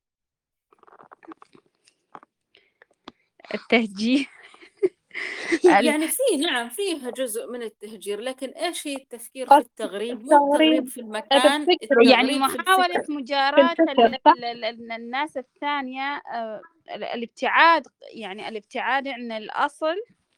التهجير ال- يعني في، نعم، فيها جزء من التهجير، لكن إيش هي التفكير في قصد التغريب؟ مو التغريب التغريب في هذا المكان، الفكر، يعني التغريب في محاولة الفكر. في مجاراة الفكر ال- صح؟ ال- ال- الناس الثانية، آه، ال- الابتعاد، يعني الابتعاد عن الأصل.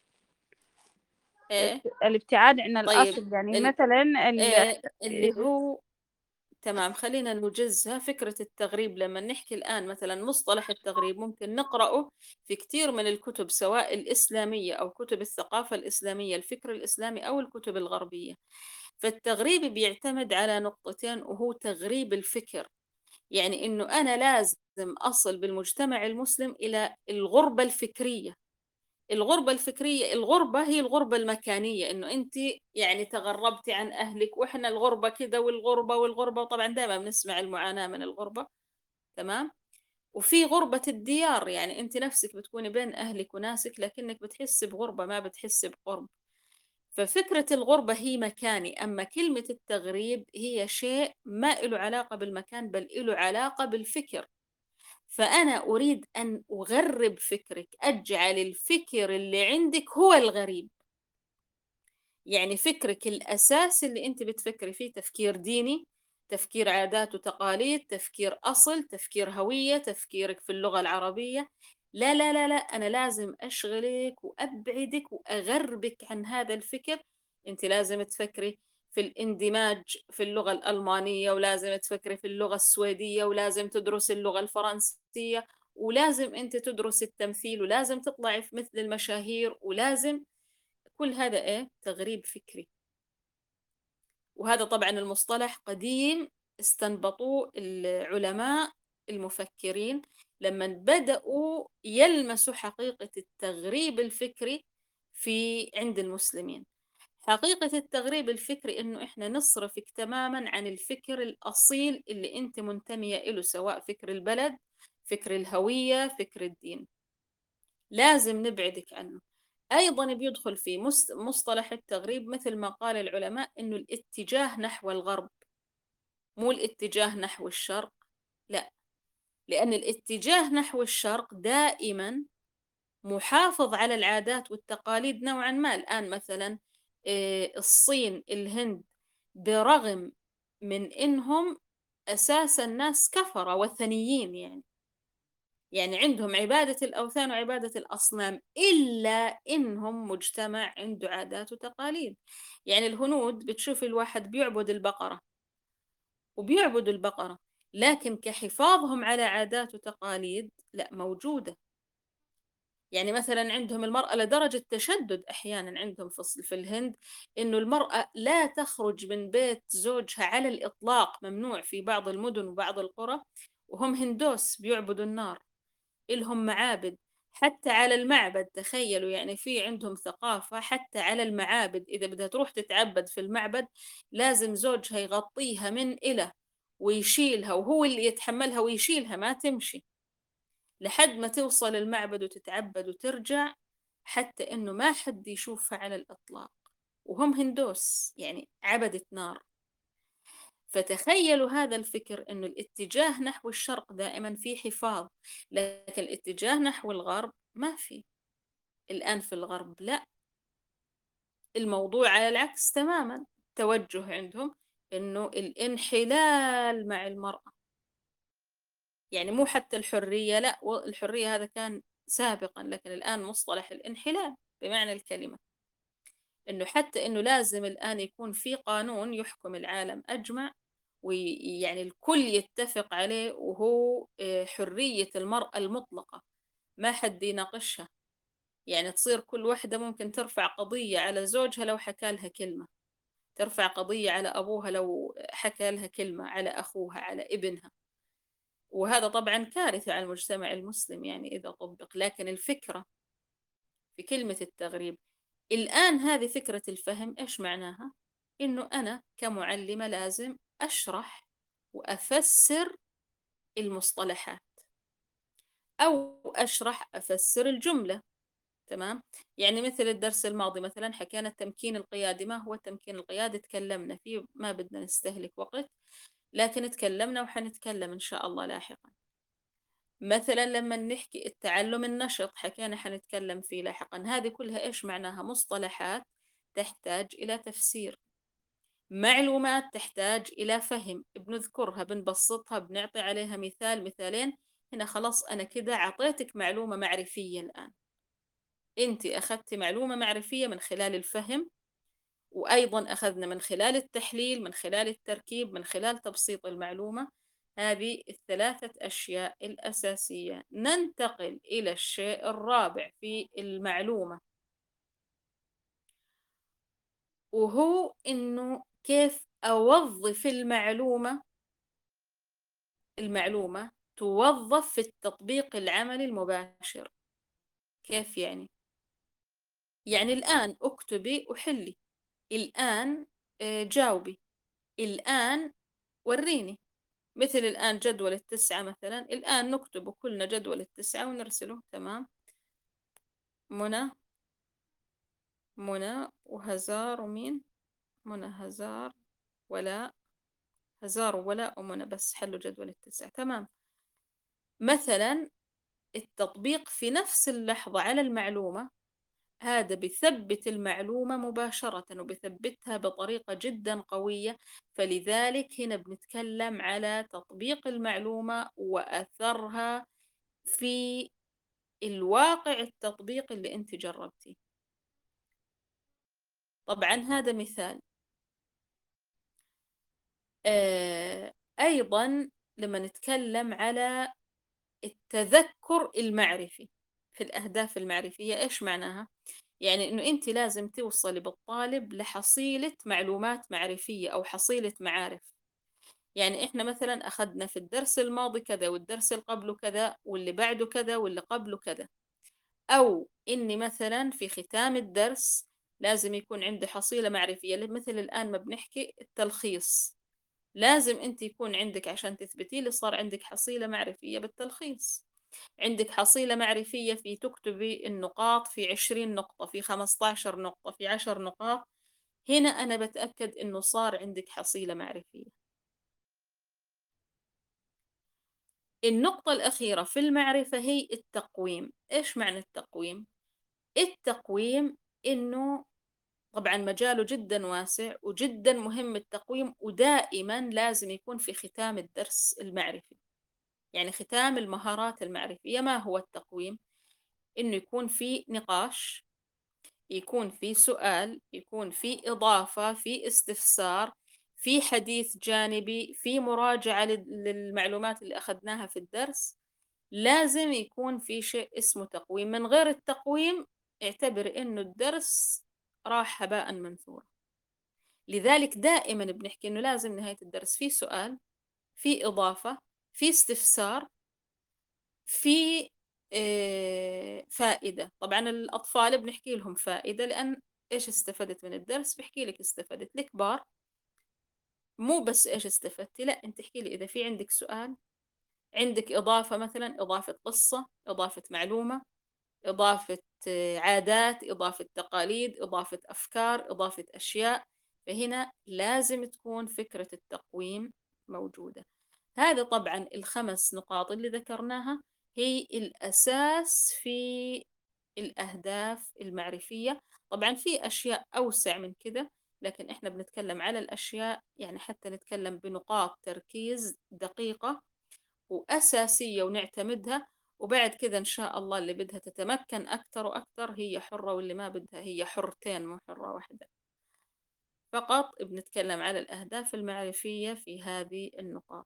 إيه؟ الابتعاد عن طيب، الأصل يعني ال... مثلا ال... إيه اللي هو، تمام، خلينا نوجزها. فكرة التغريب لما نحكي الآن مثلا مصطلح التغريب ممكن نقرأه في كثير من الكتب، سواء الإسلامية أو كتب الثقافة الإسلامية، الفكر الإسلامي، أو الكتب الغربية. فالتغريب بيعتمد على نقطتين، وهو تغريب الفكر، يعني إنه أنا لازم أصل بالمجتمع المسلم إلى الغربة الفكرية. الغربة الفكرية، الغربة هي الغربة المكانية، إنه أنت يعني تغربتي عن أهلك، وإحنا الغربة كذا، والغربة والغربة، وطبعا دائما بنسمع المعاناة من الغربة. تمام. وفي غربة الديار، يعني أنت نفسك بتكوني بين أهلك وناسك، لكنك بتحسي بغربة، ما بتحسي بقرب. ففكرة الغربة هي مكاني، أما كلمة التغريب هي شيء ما له علاقة بالمكان، بل له علاقة بالفكر. فأنا أريد أن أغرب فكرك، أجعل الفكر اللي عندك هو الغريب. يعني فكرك الأساس اللي أنت بتفكري فيه تفكير ديني، تفكير عادات وتقاليد، تفكير أصل، تفكير هوية، تفكيرك في اللغة العربية. لا لا لا لا، أنا لازم أشغلك وأبعدك وأغربك عن هذا الفكر. أنت لازم تفكري في الاندماج في اللغة الألمانية، ولازم تفكري في اللغة السويدية، ولازم تدرس اللغة الفرنسية، ولازم أنت تدرس التمثيل، ولازم تطلعي في مثل المشاهير، ولازم كل هذا إيه؟ تغريب فكري. وهذا طبعا المصطلح قديم، استنبطوه العلماء المفكرين لما بدأوا يلمسوا حقيقة التغريب الفكري في عند المسلمين. حقيقة التغريب الفكري إنه إحنا نصرفك تماما عن الفكر الأصيل اللي أنت منتمية إله، سواء فكر البلد، فكر الهوية، فكر الدين. لازم نبعدك عنه. أيضا بيدخل في مصطلح التغريب مثل ما قال العلماء إنه الاتجاه نحو الغرب، مو الاتجاه نحو الشرق. لا، لأن الاتجاه نحو الشرق دائما محافظ على العادات والتقاليد نوعا ما. الآن مثلا الصين، الهند، برغم من إنهم أساسا ناس كفرة وثنيين، يعني يعني عندهم عبادة الأوثان وعبادة الأصنام، إلا إنهم مجتمع عنده عادات وتقاليد. يعني الهنود بتشوف الواحد بيعبد البقرة وبيعبد البقرة، لكن كحفاظهم على عادات وتقاليد لا، موجودة. يعني مثلا عندهم المرأة لدرجة تشدد أحيانا عندهم في الهند، إنه المرأة لا تخرج من بيت زوجها على الإطلاق، ممنوع في بعض المدن وبعض القرى. وهم هندوس بيعبدوا النار، إلهم معابد، حتى على المعبد. تخيلوا، يعني في عندهم ثقافة حتى على المعابد، إذا بدها تروح تتعبد في المعبد لازم زوجها يغطيها من إلى ويشيلها، وهو اللي يتحملها ويشيلها، ما تمشي لحد ما توصل المعبد وتتعبد وترجع، حتى إنه ما حد يشوفها على الإطلاق. وهم هندوس، يعني عبدة نار. فتخيلوا هذا الفكر، إنه الاتجاه نحو الشرق دائما في حفاظ، لكن الاتجاه نحو الغرب ما في. الآن في الغرب لا، الموضوع على العكس تماما. توجه عندهم إنه الانحلال مع المرأة، يعني مو حتى الحرية، لا، الحرية هذا كان سابقا، لكن الآن مصطلح الانحلال بمعنى الكلمة، إنه حتى إنه لازم الآن يكون في قانون يحكم العالم أجمع، ويعني الكل يتفق عليه، وهو حرية المرأة المطلقة، ما حد يناقشها. يعني تصير كل واحدة ممكن ترفع قضية على زوجها لو حكى لها كلمة، ترفع قضية على أبوها لو حكى لها كلمة، على أخوها، على ابنها. وهذا طبعا كارثة على المجتمع المسلم يعني إذا طبق. لكن الفكرة في كلمة التغريب الآن، هذه فكرة الفهم إيش معناها؟ إنه أنا كمعلمة لازم أشرح وأفسر المصطلحات، أو أشرح أفسر الجملة. تمام؟ يعني مثل الدرس الماضي مثلا حكينا التمكين القيادي. ما هو التمكين القيادي؟ تكلمنا فيه، ما بدنا نستهلك وقت، لكن تكلمنا وحنتكلم إن شاء الله لاحقا. مثلا لما نحكي التعلم النشط حكينا حنتكلم فيه لاحقا. هذه كلها إيش معناها؟ مصطلحات تحتاج إلى تفسير، معلومات تحتاج إلى فهم، بنذكرها بنبسطها بنعطي عليها مثال مثالين. هنا خلاص أنا كده أعطيتك معلومة معرفية. الآن أنت أخذت معلومة معرفية من خلال الفهم، وأيضا أخذنا من خلال التحليل، من خلال التركيب، من خلال تبسيط المعلومة. هذه الثلاثة أشياء الأساسية. ننتقل إلى الشيء الرابع في المعلومة، وهو إنه كيف أوظف المعلومة. المعلومة توظف في التطبيق العملي المباشر. كيف يعني؟ يعني الآن اكتبي وحلي، الآن آه، جاوبي، الآن وريني. مثل الآن جدول التسعة مثلا، الآن نكتب كلنا جدول التسعة ونرسله. تمام؟ منى منى وهزار ومين؟ منى هزار ولاء، هزار وولاء ومنى بس حلوا جدول التسعة. تمام. مثلا التطبيق في نفس اللحظة على المعلومة، هذا بثبت المعلومة مباشرة وبثبتها بطريقة جدا قوية. فلذلك هنا بنتكلم على تطبيق المعلومة وأثرها في الواقع التطبيقي اللي أنت جربتيه. طبعا هذا مثال. آه أيضا لما نتكلم على التذكر المعرفي في الأهداف المعرفية، إيش معناها؟ يعني إنه أنت لازم توصلي بالطالب لحصيلة معلومات معرفية أو حصيلة معارف. يعني إحنا مثلا أخذنا في الدرس الماضي كذا، والدرس اللي قبله كذا، واللي بعده كذا، واللي قبله كذا. أو إني مثلا في ختام الدرس لازم يكون عندي حصيلة معرفية. مثل الآن ما بنحكي التلخيص، لازم أنت يكون عندك عشان تثبتي لي صار عندك حصيلة معرفية بالتلخيص. عندك حصيلة معرفية في تكتبي النقاط في عشرين نقطة، في خمسة عشر نقطة، في عشر نقاط. هنا أنا بتأكد إنه صار عندك حصيلة معرفية. النقطة الأخيرة في المعرفة هي التقويم. إيش معنى التقويم؟ التقويم إنه طبعا مجاله جدا واسع وجدا مهم التقويم، ودائما لازم يكون في ختام الدرس المعرفي، يعني ختام المهارات المعرفية. ما هو التقويم؟ إنه يكون في نقاش، يكون في سؤال، يكون في إضافة، في استفسار، في حديث جانبي، في مراجعة للمعلومات اللي أخذناها في الدرس. لازم يكون في شيء اسمه تقويم. من غير التقويم اعتبر إنه الدرس راح هباء منثورا. لذلك دائما بنحكي إنه لازم نهاية الدرس في سؤال، في إضافة، في استفسار، في فائدة. طبعا الأطفال بنحكي لهم فائدة، لأن إيش استفدت من الدرس؟ بحكي لك استفدت. الكبار مو بس إيش استفدتي، لا أنت احكي لي إذا في عندك سؤال، عندك إضافة، مثلا إضافة قصة، إضافة معلومة، إضافة عادات، إضافة تقاليد، إضافة أفكار، إضافة أشياء. فهنا لازم تكون فكرة التقويم موجودة. هذا طبعا الخمس نقاط اللي ذكرناها هي الأساس في الأهداف المعرفية. طبعا في أشياء أوسع من كده، لكن إحنا بنتكلم على الأشياء يعني حتى نتكلم بنقاط تركيز دقيقة وأساسية ونعتمدها. وبعد كده إن شاء الله اللي بدها تتمكن أكثر وأكثر هي حرة، واللي ما بدها هي حرتين مو حرة واحدة. فقط بنتكلم على الأهداف المعرفية في هذه النقاط.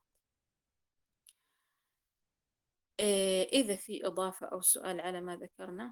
إذا في إضافة أو سؤال على ما ذكرنا.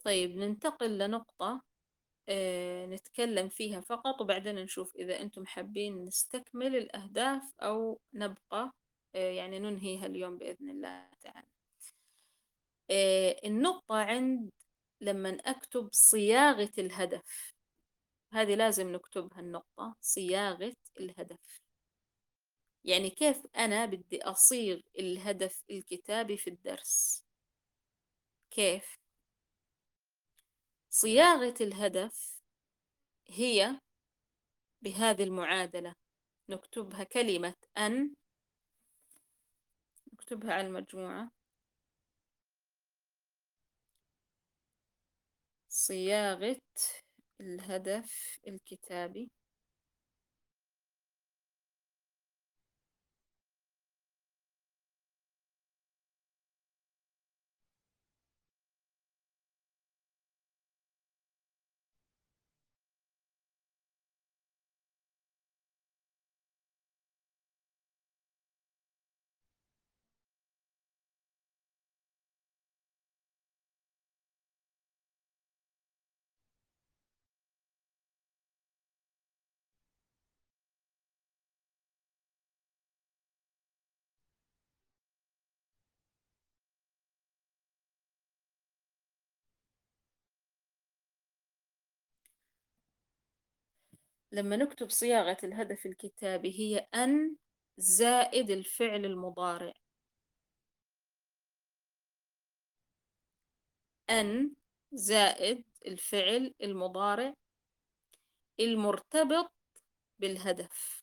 طيب ننتقل لنقطة آه، نتكلم فيها فقط، وبعدين نشوف إذا أنتم حابين نستكمل الأهداف أو نبقى آه، يعني ننهيها اليوم بإذن الله تعالى. آه، النقطة عند لما أكتب صياغة الهدف، هذه لازم نكتبها النقطة، صياغة الهدف. يعني كيف أنا بدي أصيغ الهدف الكتابي في الدرس. كيف صياغة الهدف؟ هي بهذه المعادلة، نكتبها كلمة أن، نكتبها على المجموعة، صياغة الهدف الكتابي لما نكتب صياغة الهدف الكتابي هي أن زائد الفعل المضارع. أن زائد الفعل المضارع المرتبط بالهدف.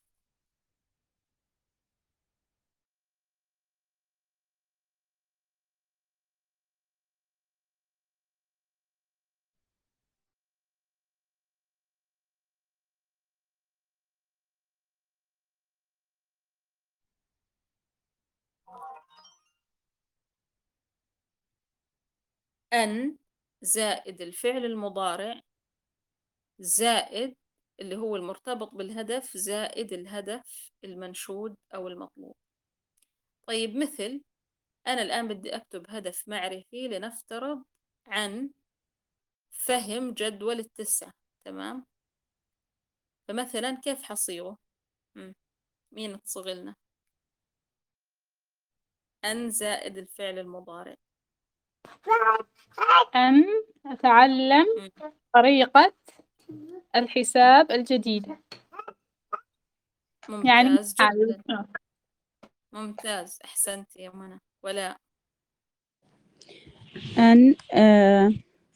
أن زائد الفعل المضارع زائد اللي هو المرتبط بالهدف زائد الهدف المنشود أو المطلوب. طيب مثل أنا الآن بدي أكتب هدف معرفي، لنفترض عن فهم جدول التسعة، تمام؟ فمثلا كيف حصيغه؟ مم. مين تصغ لنا؟ أن زائد الفعل المضارع. أن أتعلم مم. طريقة الحساب الجديدة. يعني ممتاز أعلم. جدا، ممتاز، أحسنت يا منى. ولا أن آه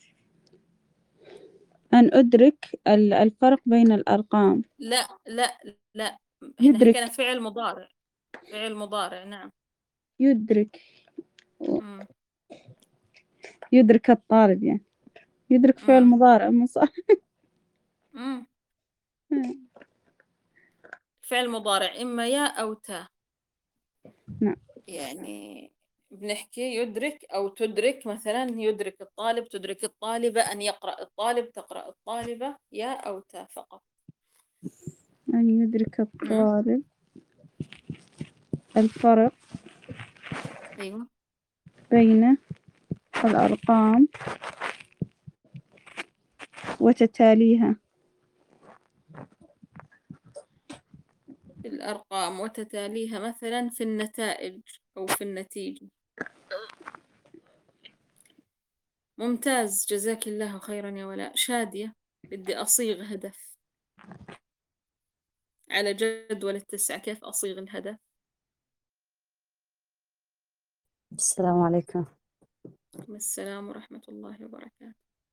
أن أدرك ال- الفرق بين الأرقام. لا لا لا، احنا يدرك حكينا فعل مضارع، فعل مضارع، نعم. يدرك مم. يدرك الطالب، يعني يدرك فعل مم. مضارع مو صح. مم. فعل مضارع إما يا أو تا. نعم. يعني بنحكي يدرك أو تدرك، مثلا يدرك الطالب، تدرك الطالبة، أن يقرأ الطالب، تقرأ الطالبة، يا أو تا فقط. أن يدرك مم. الطالب الفرق أيوة. بين الأرقام وتتاليها. الأرقام وتتاليها، مثلا في النتائج أو في النتيجة. ممتاز، جزاك الله خيرا يا ولاء. شادية، بدي أصيغ هدف على جدول التسعة، كيف أصيغ الهدف؟ السلام عليكم. عليكم السلام ورحمة الله وبركاته.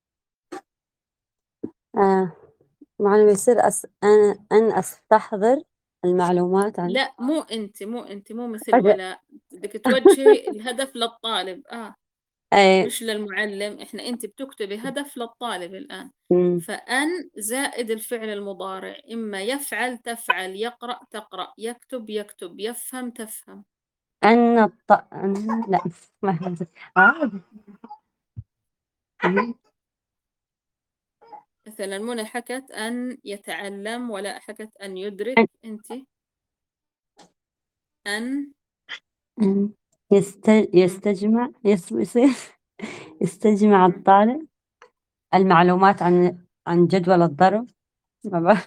آه معلم يصير أس... أن... أن أستحضر المعلومات عن لا، مو أنت مو أنت مو مثل أجل. ولاء، بدك توجهي الهدف للطالب، آه أي. مش للمعلم. إحنا أنت بتكتبي هدف للطالب الآن. مم. فأن زائد الفعل المضارع، إما يفعل تفعل، يقرأ تقرأ، يكتب يكتب، يفهم تفهم. أن الط... أن... لا ما فهمت. آه. مم. مثلا منى حكت أن يتعلم، ولا حكت أن يدرك. أن... أنت أن أن يست... مم. يستجمع يس... يصير يستجمع مم. الطالب المعلومات عن عن جدول الضرب. ما بعرف.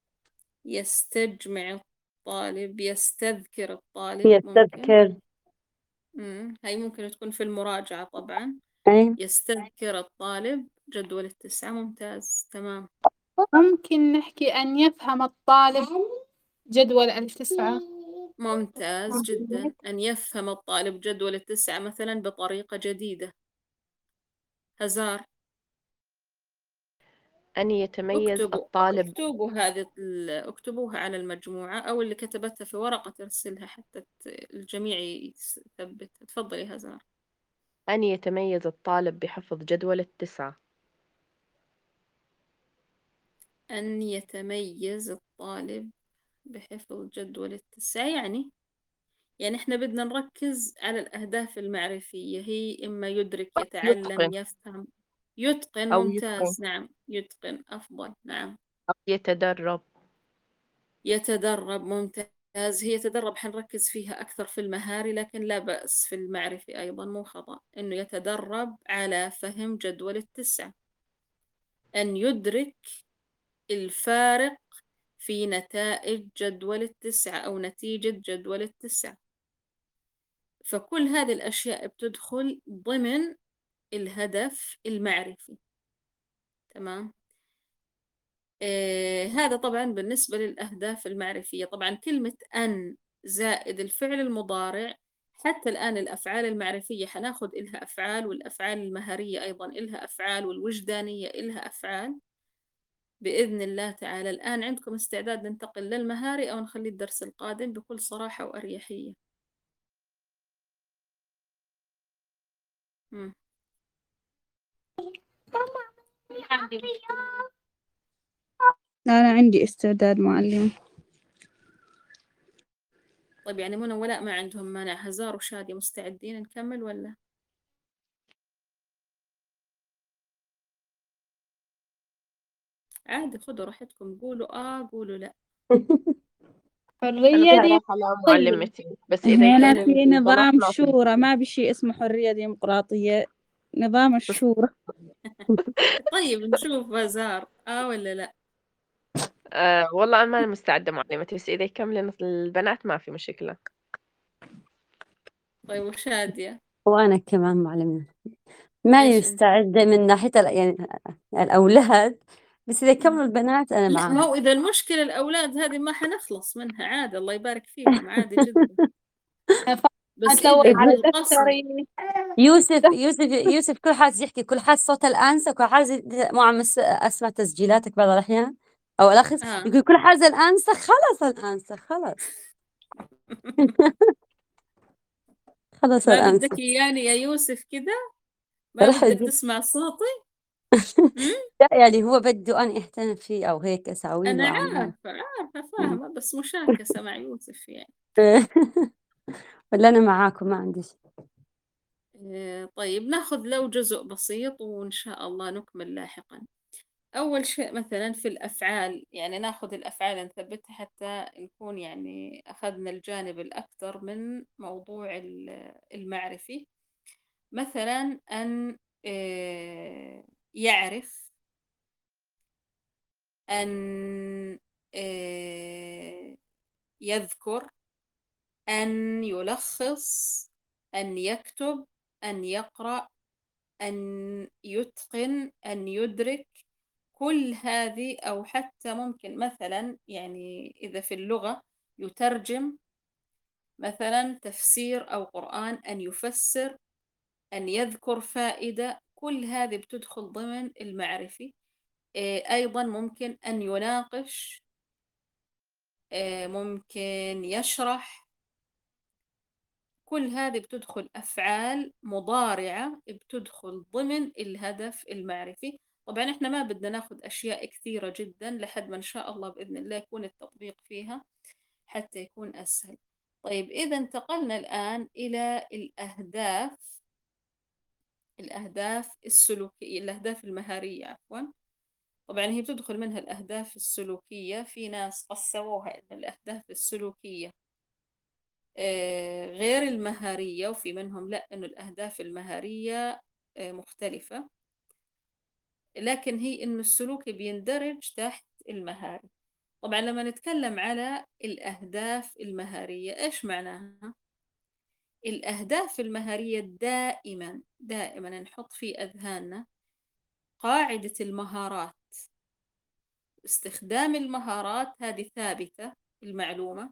يستجمع الطالب، يستذكر الطالب ممكن. يستذكر. مم. هاي ممكن تكون في المراجعة طبعا. أي يستذكر الطالب جدول التسعة. ممتاز، تمام. ممكن نحكي أن يفهم الطالب جدول التسعة. ممتاز جدا، أن يفهم الطالب جدول التسعة مثلا بطريقة جديدة. هزار، أن يتميز اكتبوا الطالب اكتبوا هذه ال- اكتبوها على المجموعة، أو اللي كتبتها في ورقة ترسلها حتى ت- الجميع يثبت. تفضلي هزار. أن يتميز الطالب بحفظ جدول التسعة. أن يتميز الطالب بحفظ جدول التسعة، يعني يعني احنا بدنا نركز على الأهداف المعرفية. هي إما يدرك، يتعلم، يتقن يفهم. يتقن، أو يتقن ممتاز، نعم، يتقن أفضل، نعم. أو يتدرب. يتدرب، ممتاز. هي يتدرب حنركز فيها أكثر في المهاري، لكن لا بأس في المعرفي أيضا، مو خطأ إنه يتدرب على فهم جدول التسعة. أن يدرك الفارق في نتائج جدول التسعة أو نتيجة جدول التسعة. فكل هذه الأشياء بتدخل ضمن الهدف المعرفي، تمام. آه هذا طبعا بالنسبة للأهداف المعرفية. طبعا كلمة أن زائد الفعل المضارع، حتى الآن الأفعال المعرفية حناخد إلها أفعال، والأفعال المهارية أيضا إلها أفعال، والوجدانية إلها أفعال بإذن الله تعالى. الآن عندكم استعداد ننتقل للمهاري، أو نخلي الدرس القادم بكل صراحة وأريحية؟ مم. لا أنا عندي استعداد معلم. طيب يعني منى ولاء ما عندهم مانع. هزار وشادي مستعدين نكمل ولا؟ عادي، خذوا راحتكم، قولوا آه قولوا لا. أنا حرية دي بصراحة لا طيب. معلمتي، بس إذا هنا يكون في الغلط نظام ما في شورى، مشكلة. ما بشي اسمه حرية ديمقراطية، نظام الشورى. طيب نشوف هزار آه ولا لا. أه والله أنا ما مستعدة معلمتي، بس إذا يكملن البنات ما في مشكلة. طيب وشادية؟ وأنا كمان معلمة ماني إيش أنت؟ مستعدة من ناحية ال- يعني الأولاد، بس إذا مم. كملوا البنات أنا لا، ما معاهم. هو إذا المشكلة الأولاد هذه ما حنخلص منها، عادي، الله يبارك فيكم، عادي جدا. بس أدور إذا على القصد دفتري. يوسف يوسف يوسف كل حاجة يحكي، كل حاجة صوت الأنسة، كل حاجة مو عم أس- أسمع تسجيلاتك بعض الأحيان أو الأخذ آه يقول كل حاجة الأنسة. خلص الأنسة خلص. خلص ما بدك الأنسة. إياني يا يوسف كذا؟ ما رح بدك أجيب. تسمع صوتي؟ مم؟ لا يعني هو بده أنا أهتم فيه أو هيك أساوي له أنا أعمل. عارفة عارفة فاهمة، بس مشاكسة مع يوسف يعني. ولا أنا معاكم ما عندي شيء. آه، طيب ناخذ لو جزء بسيط، وإن شاء الله نكمل لاحقا. أول شيء مثلا في الأفعال، يعني ناخذ الأفعال نثبتها حتى نكون يعني أخذنا الجانب الأكثر من موضوع ال- المعرفي. مثلا أن آه، يعرف، أن آه، يذكر، أن يلخص، أن يكتب، أن يقرأ، أن يتقن، أن يدرك. كل هذه، أو حتى ممكن مثلا يعني إذا في اللغة يترجم مثلا تفسير أو قرآن، أن يفسر، أن يذكر فائدة. كل هذه بتدخل ضمن المعرفي. آه، أيضا ممكن أن يناقش، آه، ممكن يشرح. كل هذه بتدخل أفعال مضارعة، بتدخل ضمن الهدف المعرفي. طبعا احنا ما بدنا ناخذ أشياء كثيرة جدا لحد ما إن شاء الله بإذن الله يكون التطبيق فيها حتى يكون أسهل. طيب إذا انتقلنا الآن إلى الأهداف، الأهداف السلوكية، الأهداف المهارية عفوا. طبعا هي بتدخل منها الأهداف السلوكية. في ناس قسموها إن الأهداف السلوكية آه، غير المهارية، وفي منهم لا، إنه الأهداف المهارية آه، مختلفة. لكن هي إنه السلوكي بيندرج تحت المهاري. طبعا لما نتكلم على الأهداف المهارية إيش معناها؟ الأهداف المهارية دائما دائما نحط في أذهاننا قاعدة المهارات. استخدام المهارات هذه ثابتة، المعلومة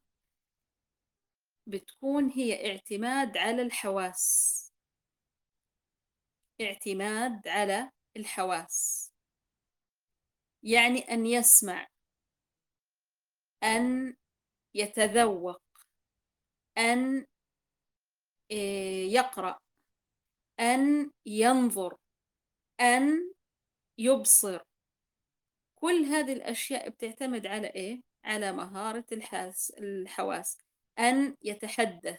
بتكون هي اعتماد على الحواس، اعتماد على الحواس، يعني أن يسمع، أن يتذوق، أن يقرأ، أن ينظر، أن يبصر. كل هذه الأشياء بتعتمد على إيه؟ على مهارة الحاس الحواس. أن يتحدث،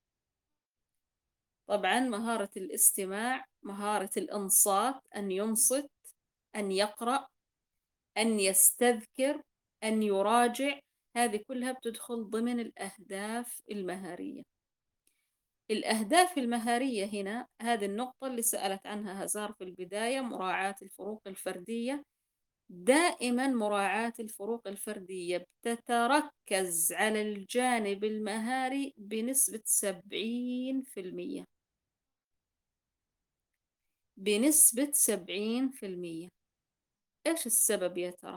طبعا مهارة الاستماع، مهارة الإنصات، أن ينصت، أن يقرأ، أن يستذكر، أن يراجع. هذه كلها بتدخل ضمن الأهداف المهارية. الأهداف المهارية هنا هذه النقطة اللي سألت عنها هزار في البداية، مراعاة الفروق الفردية. دائما مراعاة الفروق الفردية بتتركز على الجانب المهاري بنسبة سبعين في المية، بنسبة سبعين في المية. إيش السبب يا ترى؟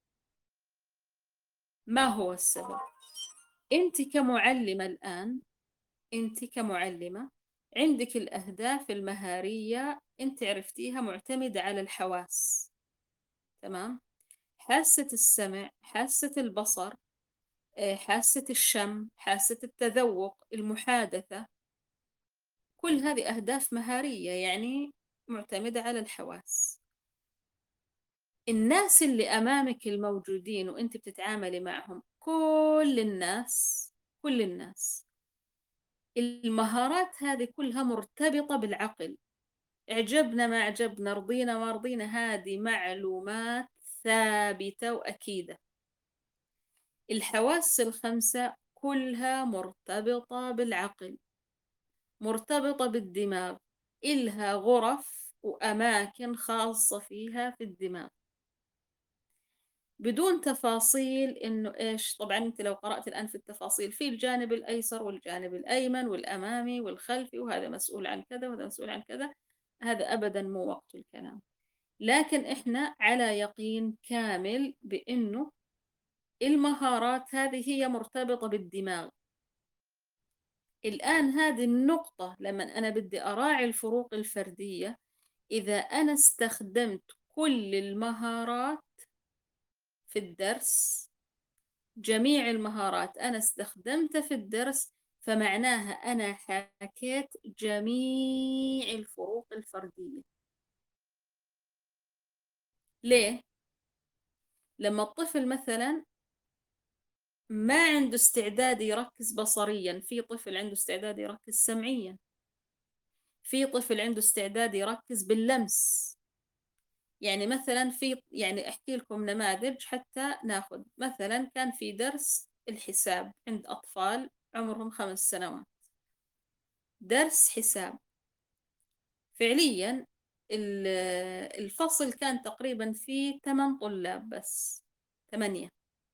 ما هو السبب؟ أنت كمعلمة الآن، أنت كمعلمة عندك الأهداف المهارية أنت عرفتيها معتمدة على الحواس، تمام؟ حاسة السمع، حاسة البصر، حاسة الشم، حاسة التذوق، المحادثة، كل هذه أهداف مهارية يعني معتمدة على الحواس. الناس اللي أمامك الموجودين وأنت بتتعاملي معهم، كل الناس كل الناس المهارات هذه كلها مرتبطة بالعقل. اعجبنا ما اعجبنا، رضينا ما رضينا، هذه معلومات ثابتة وأكيدة. الحواس الخمسة كلها مرتبطة بالعقل، مرتبطة بالدماغ، إلها غرف وأماكن خاصة فيها في الدماغ. بدون تفاصيل إنه إيش، طبعا أنت لو قرأت الآن في التفاصيل في الجانب الأيسر والجانب الأيمن والأمامي والخلفي، وهذا مسؤول عن كذا وهذا مسؤول عن كذا، هذا أبدا مو وقت الكلام. لكن إحنا على يقين كامل بإنه المهارات هذه هي مرتبطة بالدماغ. الآن هذه النقطة لما أنا بدي أراعي الفروق الفردية، إذا أنا استخدمت كل المهارات في الدرس، جميع المهارات أنا استخدمتها في الدرس، فمعناها أنا حكيت جميع الفروق الفردية. ليه؟ لما الطفل مثلا ما عنده استعداد يركز بصريا، في طفل عنده استعداد يركز سمعيا، في طفل عنده استعداد يركز باللمس. يعني مثلا في يعني احكي لكم نماذج حتى ناخذ مثلا، كان في درس الحساب عند أطفال عمرهم خمس سنوات، درس حساب. فعليا الفصل كان تقريبا فيه ثمان طلاب بس، ثمانية.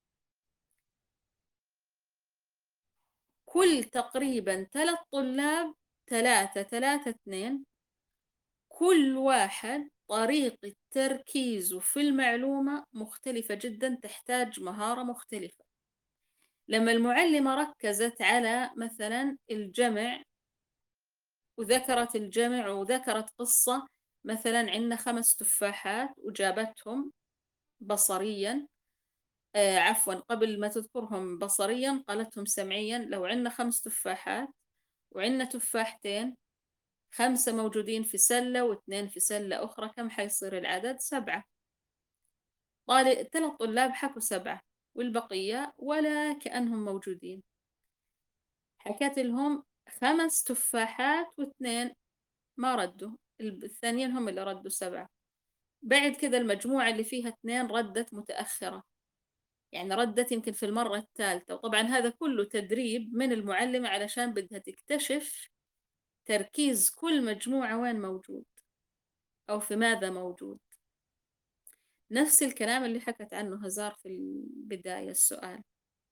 كل تقريبا ثلاث طلاب، ثلاثة ثلاثة اثنين، كل واحد طريقة تركيزه في المعلومة مختلفة جدا، تحتاج مهارة مختلفة. لما المعلمة ركزت على مثلا الجمع وذكرت الجمع وذكرت قصة، مثلا عندنا خمس تفاحات وجابتهم بصريا، آه عفوا قبل ما تذكرهم بصريا قالتهم سمعيا. لو عندنا خمس تفاحات وعندنا تفاحتين، خمسة موجودين في سلة واثنين في سلة أخرى، كم حيصير العدد؟ سبعة. طالب ثلاث طلاب حكوا سبعة والبقية ولا كأنهم موجودين. حكيت لهم خمس تفاحات واثنين ما ردوا، الثانيين هم اللي ردوا سبعة. بعد كذا المجموعة اللي فيها اثنين ردت متأخرة، يعني ردت يمكن في المرة الثالثة. وطبعا هذا كله تدريب من المعلمة علشان بدها تكتشف تركيز كل مجموعة وين موجود أو في ماذا موجود. نفس الكلام اللي حكت عنه هزار في البداية السؤال.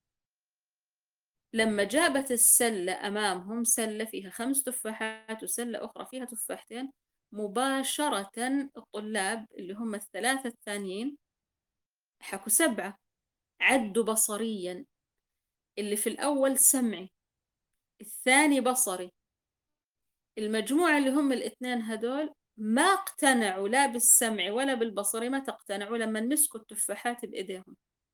لما جابت السلة أمامهم، سلة فيها خمس تفاحات وسلة أخرى فيها تفاحتين، مباشرة الطلاب اللي هم الثلاثة الثانيين حكوا سبعة، عدوا بصريا. اللي في الأول سمعي، الثاني بصري. المجموعة اللي هم الاثنين هدول ما اقتنعوا لا بالسمع ولا بالبصري، ما تقتنعوا لما مسكوا التفاحات بإيديهم.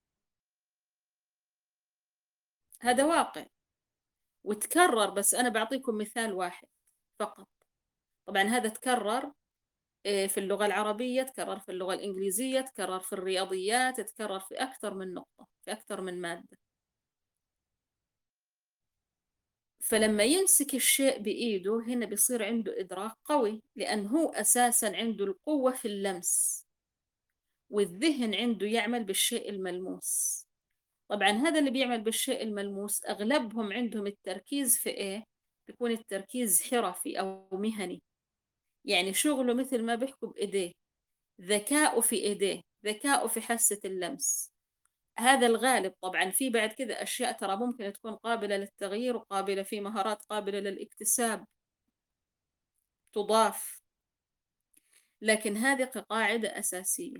هذا واقع وتكرر، بس أنا بعطيكم مثال واحد فقط. طبعا هذا تكرر في اللغة العربية، تكرر في اللغة الإنجليزية، تكرر في الرياضيات، تكرر في أكثر من نقطة، في أكثر من مادة. فلما يمسك الشيء بإيده هنا بيصير عنده إدراك قوي، لأن هو أساسا عنده القوة في اللمس، والذهن عنده يعمل بالشيء الملموس. طبعا هذا اللي بيعمل بالشيء الملموس أغلبهم عندهم التركيز في إيه؟ بيكون التركيز حرفي أو مهني، يعني شغله مثل ما بيحكوا بإيديه، ذكاؤه في إيديه، ذكاؤه في حاسة اللمس. هذا الغالب. طبعا في بعد كذا أشياء ترى ممكن تكون قابلة للتغيير، وقابلة في مهارات قابلة للاكتساب تضاف، لكن هذه قاعدة أساسية.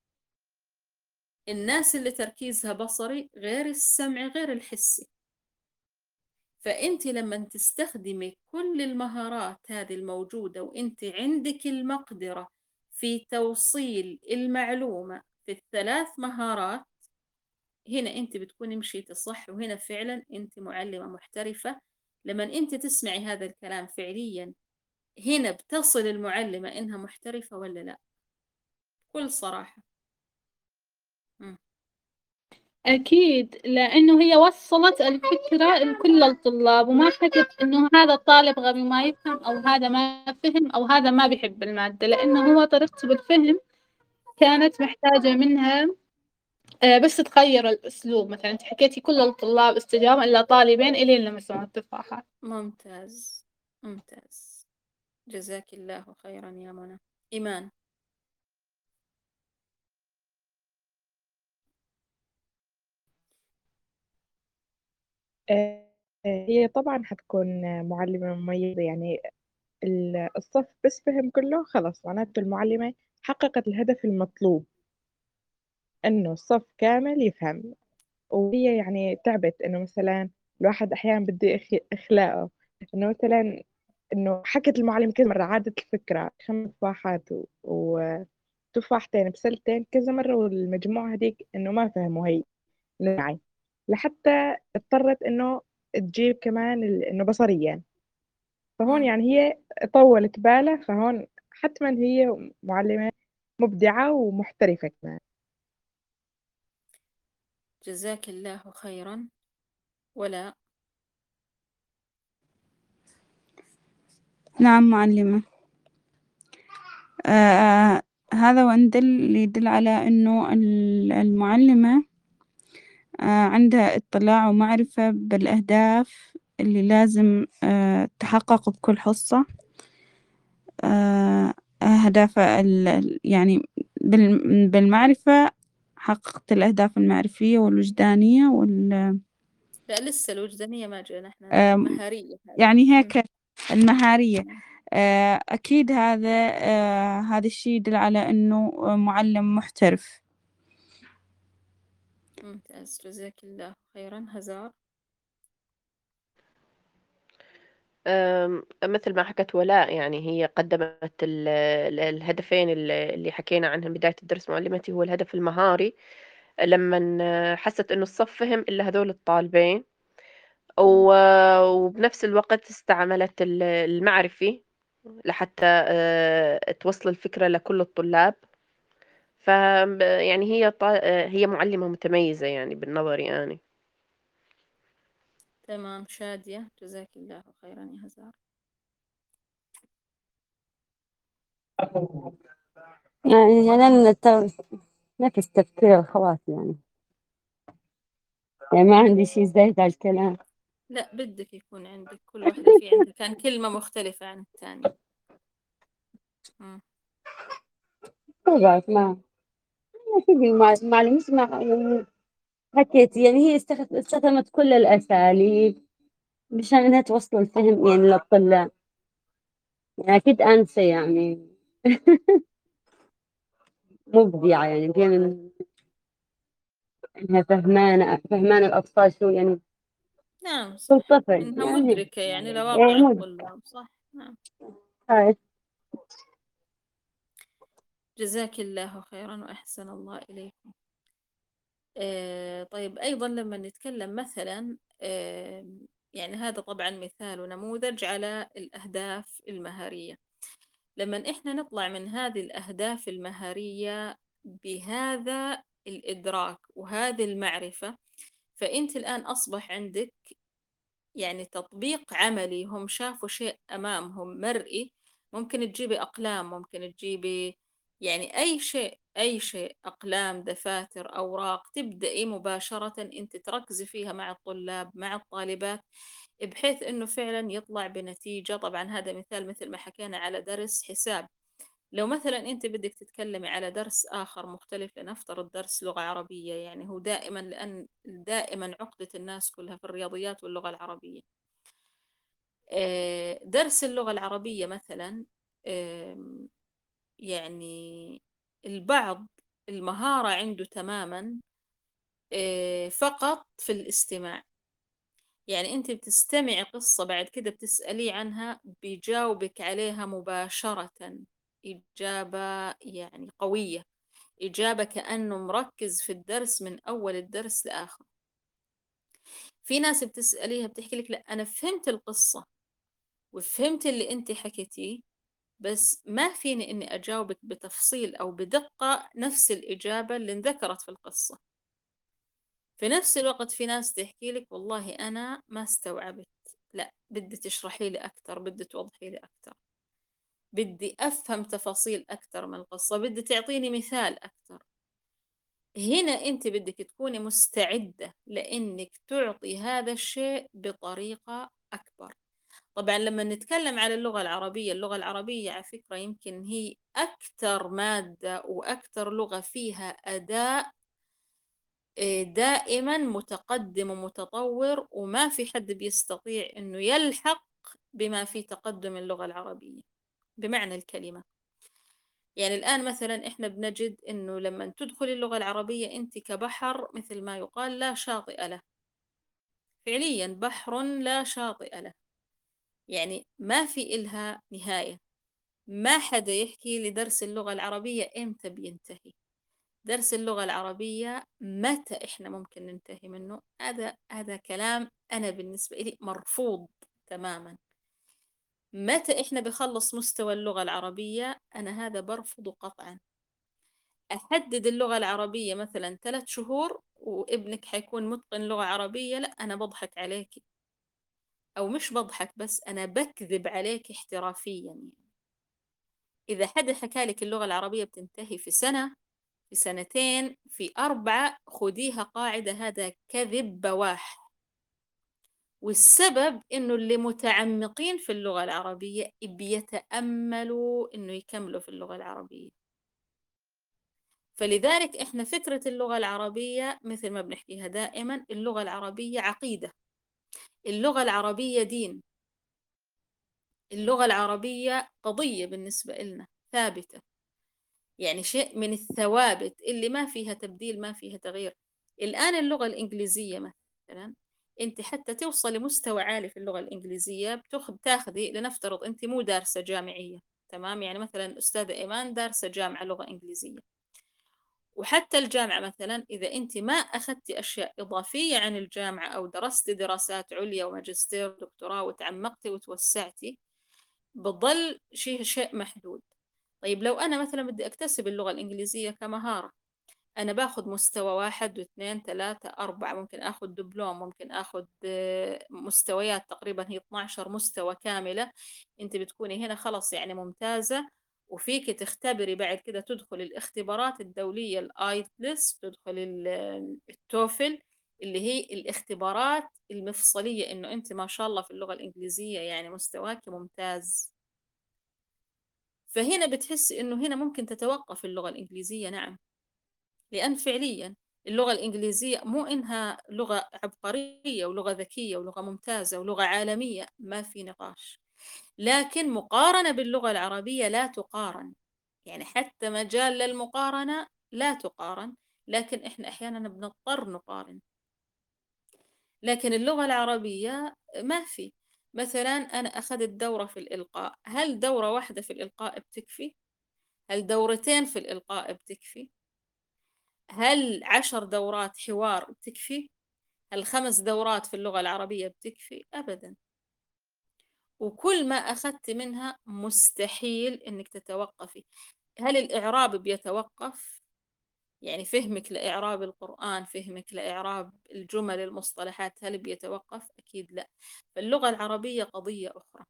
الناس اللي تركيزها بصري غير السمعي غير الحسي. فأنت لما تستخدمي كل المهارات هذه الموجودة وأنت عندك المقدرة في توصيل المعلومة في الثلاث مهارات، هنا أنت بتكوني مشيتي صح، وهنا فعلا أنت معلمة محترفة. لما أنت تسمعي هذا الكلام فعليا، هنا بتصل المعلمة إنها محترفة ولا لا؟ بكل صراحة. م. أكيد، لأنه هي وصلت الفكرة لكل الطلاب، وما حكت إنه هذا الطالب غبي ما يفهم، أو هذا ما فهم، أو هذا ما بيحب المادة، لأنه هو طريقته بالفهم كانت محتاجة منها آه، بس تغير الأسلوب. مثلا أنت حكيتي كل الطلاب استجابوا إلا طالبين إلين لمسوا التفاحات. ممتاز ممتاز، جزاك الله خيرا يا منى. إيمان. آه، هي طبعا حتكون معلمة مميزة، يعني ال- الصف بس فهم كله خلاص معناته المعلمة حققت الهدف المطلوب، إنه الصف كامل يفهم. وهي يعني تعبت إنه مثلا الواحد أحيانا بده يخ- إخلاقه، إنه مثلا إنه حكت المعلمة كذا مرة، عادت الفكرة خمس تفاحات و- وتفاحتين بسلتين كذا مرة، والمجموعة هذيك إنه ما فهموا هي معي، لحتى اضطرت إنه تجيب كمان ال- إنه بصريا. فهون م. يعني هي طولت باله، فهون حتما هي معلمة مبدعة ومحترفة كمان. جزاك الله خيرا. ولا نعم معلمة. آه هذا وندل اللي يدل على إنه ال- المعلمة آه عندها اطلاع ومعرفة بالأهداف اللي لازم آه تحقق بكل حصة. آه أهداف ال- ال- يعني بال- بالمعرفة حققت الأهداف المعرفية والوجدانية وال لا، لسه الوجدانية ما جينا احنا، آم، المهارية هذه. يعني م. هيك المهارية. م. آه، أكيد هذا آه، هذا الشيء يدل على إنه معلم محترف. ممتاز، جزاك الله خيرا. هزار. أم، مثل ما حكت ولاء، يعني هي قدمت ال- ال- الهدفين اللي اللي حكينا عنهم بداية الدرس. معلمتي هو الهدف المهاري، لما حست إنه الصف فهم إلا هذول الطالبين، م. و- وبنفس الوقت استعملت ال- المعرفي لحتى آه، توصل الفكرة لكل الطلاب. ف يعني هي ط- آه، هي معلمة متميزة يعني بالنظري يعني. تمام. شادية. جزاك الله خيرا يا هزار. يعني أنا الت- نفس تفكير الخوات يعني، يعني ما عندي شيء زايد على الكلام. لا، بدك يكون عندك، كل واحدة في عندها كان كلمة مختلفة عن الثانية. م. ما بعرف، ما أكيد المع- المعلمة مع يعني حكيت يعني هي استخد- استخدمت كل الأساليب مشان إنها توصل الفهم يعني للطلاب، يعني أكيد أنسة يعني مبدعة يعني بين إنها فهمانة فهمان الأطفال شو يعني نعم كل صح، طفل إنها يعني هيك مدركة يعني يعني لواقع مد الطلاب، صح. نعم. هاي جزاك الله خيرا وأحسن الله إليكم. آه طيب، أيضا لما نتكلم مثلا آه يعني هذا طبعا مثال ونموذج على الأهداف المهارية. لما إحنا نطلع من هذه الأهداف المهارية بهذا الإدراك وهذه المعرفة، فأنت الآن أصبح عندك يعني تطبيق عملي. هم شافوا شيء أمامهم مرئي، ممكن تجيبي أقلام، ممكن تجيبي يعني أي شيء، أي شيء، أقلام، دفاتر، أوراق، تبدأي مباشرة أنت تركزي فيها مع الطلاب مع الطالبات، بحيث أنه فعلا يطلع بنتيجة. طبعا هذا مثال مثل ما حكينا على درس حساب. لو مثلا أنت بدك تتكلمي على درس آخر مختلف، لنفترض درس لغة عربية، يعني هو دائما، لأن دائما عقدة الناس كلها في الرياضيات واللغة العربية. آه، درس اللغة العربية مثلا، آم، يعني البعض المهارة عنده تماما آه، فقط في الاستماع. يعني أنت بتستمعي قصة، بعد كده بتسأليه عنها بيجاوبك عليها مباشرة، إجابة يعني قوية، إجابة كأنه مركز في الدرس من أول الدرس لآخر. في ناس بتسأليها بتحكي لك لا أنا فهمت القصة وفهمت اللي أنت حكيتيه، بس ما فيني إني أجاوبك بتفصيل أو بدقة نفس الإجابة اللي انذكرت في القصة. في نفس الوقت في ناس تحكي لك والله أنا ما استوعبت، لا بدي تشرحي لي أكثر، بدي توضحي لي أكثر، بدي أفهم تفاصيل أكثر من القصة، بدي تعطيني مثال أكثر. هنا أنت بدك تكوني مستعدة لأنك تعطي هذا الشيء بطريقة أكبر. طبعا لما نتكلم على اللغة العربية، اللغة العربية على فكرة يمكن هي أكثر مادة وأكثر لغة فيها أداء آه، دائما متقدم ومتطور، وما في حد بيستطيع أنه يلحق بما في تقدم اللغة العربية بمعنى الكلمة. يعني الآن مثلا إحنا بنجد أنه لما تدخل اللغة العربية أنت كبحر، مثل ما يقال لا شاطئ له، فعليا بحر لا شاطئ له، يعني ما في إلها نهاية. ما حدا يحكي لي درس اللغة العربية إمتى بينتهي، درس اللغة العربية متى إحنا ممكن ننتهي منه. هذا هذا كلام أنا بالنسبة لي مرفوض تماما. متى إحنا بخلص مستوى اللغة العربية، أنا هذا برفضه قطعا. أحدد اللغة العربية مثلا ثلاث شهور وابنك حيكون متقن لغة عربية، لا أنا بضحك عليك، أو مش بضحك بس أنا بكذب عليك احترافيا. يعني إذا حد حكى لك اللغة العربية بتنتهي في سنة، في سنتين، في أربعة، خديها قاعدة هذا كذب بواح. والسبب إنه اللي متعمقين في اللغة العربية بيتأملوا إنه يكملوا في اللغة العربية. فلذلك إحنا فكرة اللغة العربية مثل ما بنحكيها دائما، اللغة العربية عقيدة، اللغة العربية دين، اللغة العربية قضية بالنسبة لنا ثابتة، يعني شيء من الثوابت اللي ما فيها تبديل ما فيها تغيير. الآن اللغة الإنجليزية مثلا، أنت حتى توصل لمستوى عالي في اللغة الإنجليزية بتاخذ تاخذي، لنفترض أنت مو دارسة جامعية، تمام، يعني مثلا أستاذة إيمان دارسة جامعة لغة إنجليزية، وحتى الجامعة مثلا إذا أنت ما أخذتي أشياء إضافية عن الجامعة أو درستي دراسات عليا وماجستير ودكتوراه وتعمقتي وتوسعتي، بضل شيء شيء محدود. طيب لو أنا مثلا بدي أكتسب اللغة الإنجليزية كمهارة، أنا باخذ مستوى واحد واثنين ثلاثة أربعة، ممكن أخذ دبلوم، ممكن أخذ مستويات تقريبا هي اثنا عشر مستوى كاملة. أنت بتكوني هنا خلص يعني ممتازة، وفيك تختبري بعد كده تدخل الاختبارات الدولية الآيتلس، تدخل التوفل، اللي هي الاختبارات المفصلية إنه أنت ما شاء الله في اللغة الإنجليزية يعني مستواك ممتاز. فهنا بتحس إنه هنا ممكن تتوقف اللغة الإنجليزية، نعم، لأن فعليا اللغة الإنجليزية مو إنها لغة عبقرية ولغة ذكية ولغة ممتازة ولغة عالمية، ما في نقاش، لكن مقارنة باللغة العربية لا تقارن، يعني حتى مجال للمقارنة لا تقارن، لكن إحنا أحيانا بنضطر نقارن. لكن اللغة العربية ما في. مثلا أنا أخذت دورة في الإلقاء، هل دورة واحدة في الإلقاء بتكفي؟ هل دورتين في الإلقاء بتكفي؟ هل عشر دورات حوار بتكفي؟ هل خمس دورات في اللغة العربية بتكفي؟ أبدا. وكل ما أخذت منها مستحيل إنك تتوقفي. هل الإعراب بيتوقف؟ يعني فهمك لإعراب القرآن، فهمك لإعراب الجمل المصطلحات، هل بيتوقف؟ أكيد لا. فاللغة العربية قضية أخرى،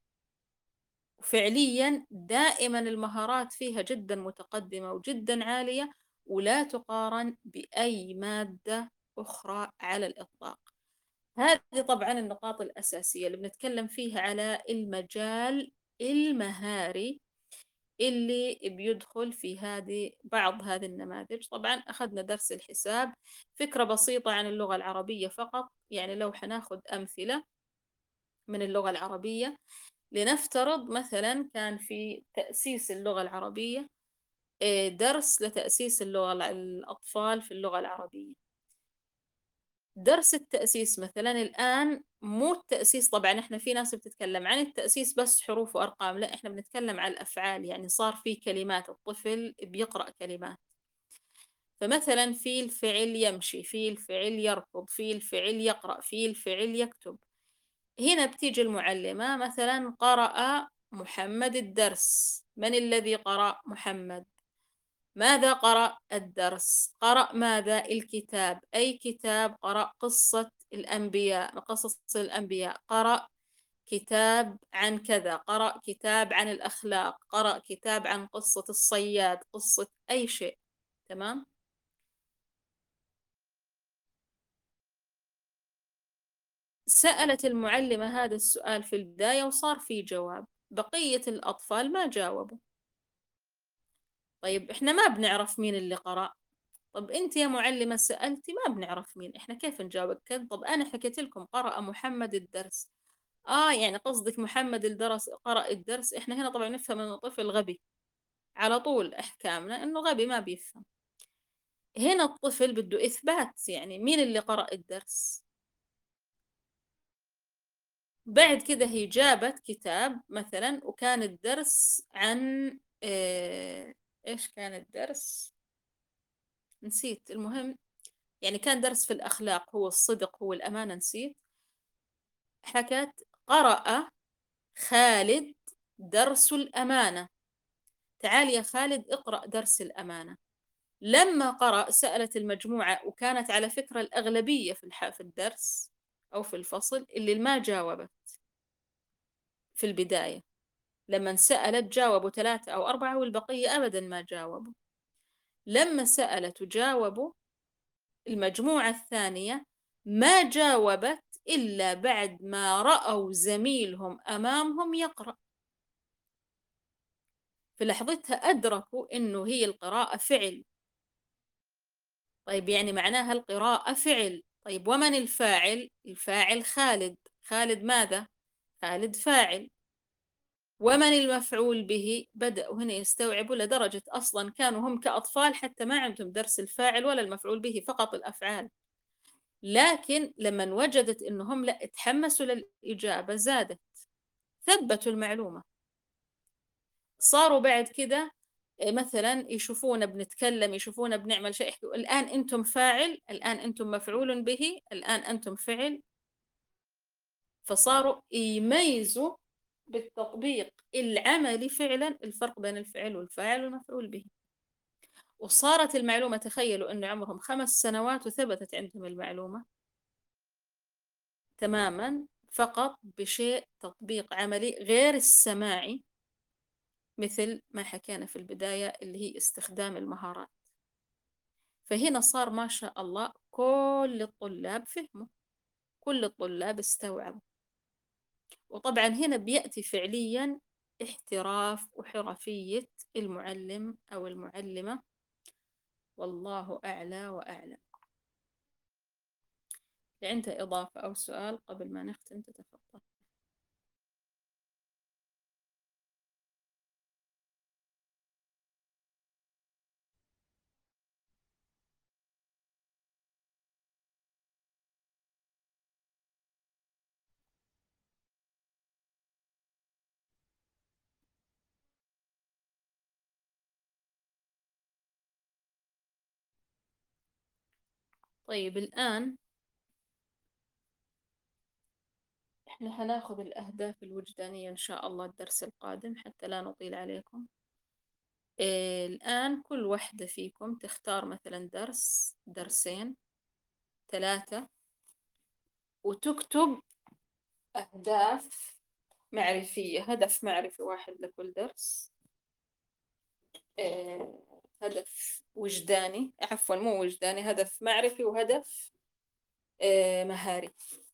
وفعليا دائما المهارات فيها جدا متقدمة وجدا عالية، ولا تقارن بأي مادة أخرى على الإطلاق. هذه طبعا النقاط الأساسية اللي بنتكلم فيها على المجال المهاري اللي بيدخل في هذه بعض هذه النماذج. طبعا أخذنا درس الحساب، فكرة بسيطة عن اللغة العربية فقط. يعني لو حناخد أمثلة من اللغة العربية، لنفترض مثلا كان في تأسيس اللغة العربية درس لتأسيس اللغة الأطفال في اللغة العربية. درس التأسيس مثلا الآن مو التأسيس، طبعا احنا في ناس بتتكلم عن التأسيس بس حروف وأرقام، لا احنا بنتكلم عن الأفعال، يعني صار في كلمات، الطفل بيقرأ كلمات. فمثلا في الفعل يمشي، في الفعل يركض، في الفعل يقرأ، في الفعل يكتب. هنا بتيجي المعلمة مثلا قرأ محمد الدرس. من الذي قرأ؟ محمد. ماذا قرأ؟ الدرس. قرأ ماذا؟ الكتاب. أي كتاب؟ قرأ قصة الأنبياء، قصص الأنبياء. قرأ كتاب عن كذا، قرأ كتاب عن الأخلاق، قرأ كتاب عن قصة الصياد، قصة أي شيء. تمام؟ سألت المعلمة هذا السؤال في البداية وصار في جواب، بقية الأطفال ما جاوبوا. طيب إحنا ما بنعرف مين اللي قرأ. طب أنت يا معلمة سألتي ما بنعرف مين، إحنا كيف نجاوبك كذا؟ طب أنا حكيت لكم قرأ محمد الدرس. آه يعني قصدك محمد الدرس قرأ الدرس. إحنا هنا طبعا نفهم إنه طفل غبي، على طول إحكامنا إنه غبي ما بيفهم. هنا الطفل بده إثبات، يعني مين اللي قرأ الدرس. بعد كده هي جابت كتاب مثلا، وكان الدرس عن آه إيش كان الدرس؟ نسيت. المهم يعني كان درس في الأخلاق، هو الصدق، هو الأمانة، نسيت. حكت قرأ خالد درس الأمانة. تعال يا خالد اقرأ درس الأمانة. لما قرأ سألت المجموعة، وكانت على فكرة الأغلبية في في الدرس أو في الفصل اللي ما جاوبت في البداية. لما سألت جاوبوا ثلاثة أو أربعة، والبقية أبدا ما جاوبوا. لما سألت وجاوبوا، المجموعة الثانية ما جاوبت إلا بعد ما رأوا زميلهم أمامهم يقرأ. في لحظتها أدركوا إنه هي القراءة فعل. طيب يعني معناها القراءة فعل. طيب ومن الفاعل؟ الفاعل خالد. خالد ماذا؟ خالد فاعل. ومن المفعول به؟ بدأوا هنا يستوعبوا، لدرجة أصلا كانوا هم كأطفال حتى ما عندهم درس الفاعل ولا المفعول به، فقط الأفعال. لكن لما وجدت إنهم لا اتحمسوا للإجابة زادت، ثبتوا المعلومة. صاروا بعد كده مثلا يشوفونا بنتكلم، يشوفونا بنعمل شيء، يحكوا الآن أنتم فاعل، الآن أنتم مفعول به، الآن أنتم فعل. فصاروا يميزوا بالتطبيق العملي فعلا الفرق بين الفعل والفاعل والمفعول به. وصارت المعلومة، تخيلوا أنه عمرهم خمس سنوات وثبتت عندهم المعلومة تماما، فقط بشيء تطبيق عملي غير السماعي، مثل ما حكينا في البداية اللي هي استخدام المهارات. فهنا صار ما شاء الله كل الطلاب فهموا، كل الطلاب استوعبوا. وطبعا هنا بيأتي فعليا احتراف وحرفية المعلم أو المعلمة والله أعلى وأعلم. اللي عنده إضافة أو سؤال قبل ما نختم تتفضل. طيب الآن إحنا هناخذ الأهداف الوجدانية إن شاء الله الدرس القادم حتى لا نطيل عليكم. إيه الآن كل واحدة فيكم تختار مثلا درس، درسين، ثلاثة، وتكتب أهداف معرفية، هدف معرفي واحد لكل درس. إيه هدف وجداني، عفوا مو وجداني، هدف معرفي وهدف إيه مهاري.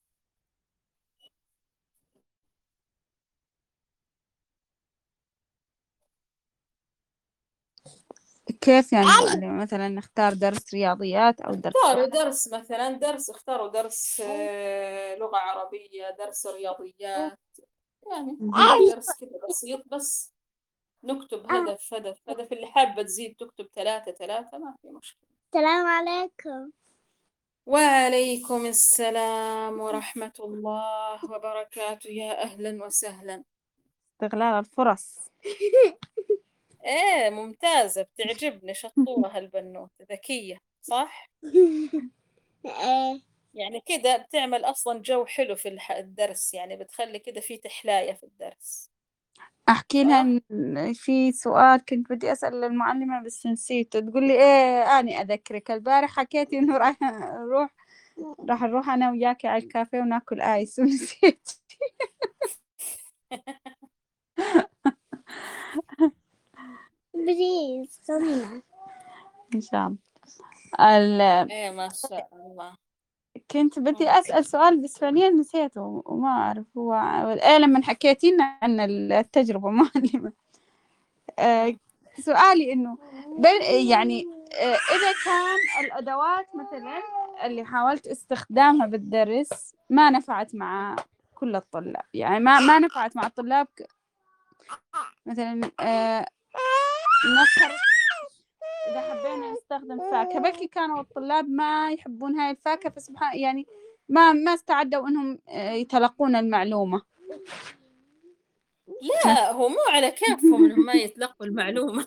كيف يعني معلمة؟ مثلا نختار درس رياضيات أو درس اختاروا درس، مثلا درس، اختاروا درس آه، لغة عربية، درس رياضيات، يعني أي درس كذا بسيط، بس نكتب هدف هدف هدف. اللي حابة تزيد تكتب ثلاثة ثلاثة، ما في مشكلة. السلام عليكم. وعليكم السلام ورحمة الله وبركاته. يا أهلا وسهلا. استغلال الفرص. إيه ممتازة، بتعجبني، شطورة هالبنوتة، ذكية صح؟ ايه يعني كده بتعمل أصلا جو حلو في الح- الدرس، يعني بتخلي كده في تحلاية في الدرس أحكي لها صح؟ إن في سؤال كنت بدي أسأل المعلمة بس نسيته، تقول لي إيه أني أذكرك البارح حكيتي إنه راح نروح راح نروح أنا وياكي على الكافيه وناكل آيس ونسيت. بليز صنع. إن شاء الله. ال- إيه ما شاء الله. كنت بدي مم. أسأل سؤال بس فعليا نسيته وما أعرف هو إيه لما حكيتي لنا عن التجربة معلمة. آه، مم. سؤالي إنه بين يعني آه، إذا كان الأدوات مثلا اللي حاولت استخدامها بالدرس ما نفعت مع كل الطلاب، يعني ما ما نفعت مع الطلاب ك- مثلا آه، نفر إذا حبينا نستخدم فاكهة بلكي كانوا الطلاب ما يحبون هاي الفاكهة، فسبحان يعني ما ما استعدوا إنهم آه، يتلقون المعلومة. لا هو مو على كيفهم انهم ما يتلقوا المعلومة.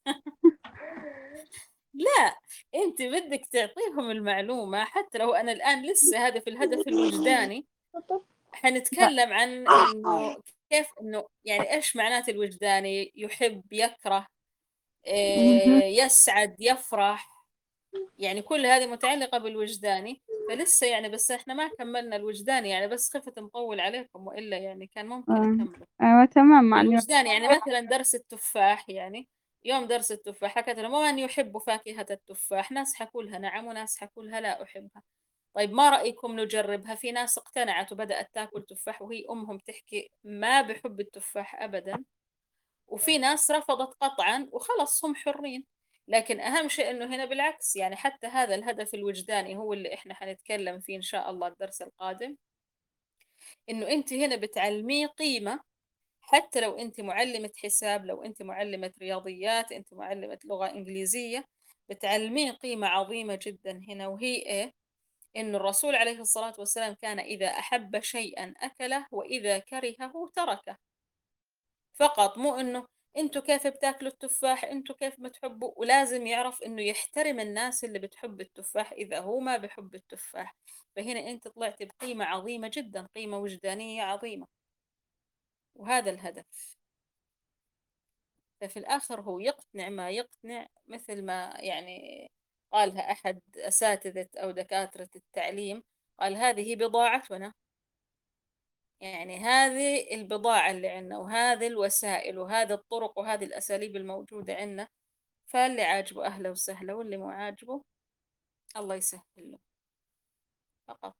لا، انت بدك تعطيهم المعلومة، حتى لو انا الان لسه هذا في الهدف الوجداني حنتكلم عن انه كيف انه يعني ايش معنات الوجداني، يحب، يكره، إيه، يسعد، يفرح، يعني كل هذه متعلقة بالوجداني. فلسه يعني بس احنا ما كملنا الوجداني، يعني بس خفت نطول عليكم، وإلا يعني كان ممكن آه، أكمله. أيوة تمام معلومة. الوجدان يعني مثلا درس التفاح، يعني يوم درس التفاح حكت لهم ومن يحب فاكهة التفاح، ناس حكوا لها نعم وناس حكوا لها لا أحبها. طيب ما رأيكم نجربها؟ في ناس اقتنعت وبدأت تاكل تفاح وهي أمهم تحكي ما بحب التفاح أبدا، وفي ناس رفضت قطعا وخلص هم حرين. لكن أهم شيء أنه هنا بالعكس، يعني حتى هذا الهدف الوجداني هو اللي إحنا حنتكلم فيه إن شاء الله الدرس القادم، إنه أنت هنا بتعلميه قيمة. حتى لو أنت معلمة حساب، لو أنت معلمة رياضيات، أنت معلمة لغة إنجليزية، بتعلمين قيمة عظيمة جدا هنا، وهي إيه؟ إن الرسول عليه الصلاة والسلام كان إذا أحب شيئا أكله وإذا كرهه تركه. فقط مو إنه أنتوا كيف بتاكلوا التفاح، أنتوا كيف بتحبوا، ولازم يعرف إنه يحترم الناس اللي بتحب التفاح إذا هو ما بحب التفاح. فهنا أنت طلعت بقيمة عظيمة جدا، قيمة وجدانية عظيمة، وهذا الهدف. ففي الآخر هو يقتنع ما يقتنع، مثل ما يعني قالها أحد أساتذة أو دكاترة التعليم، قال هذه بضاعتنا، يعني هذه البضاعة اللي عندنا وهذه الوسائل وهذه الطرق وهذه الأساليب الموجودة عندنا. فاللي عاجبه أهلا وسهلا، واللي مو عاجبه الله يسهل له فقط.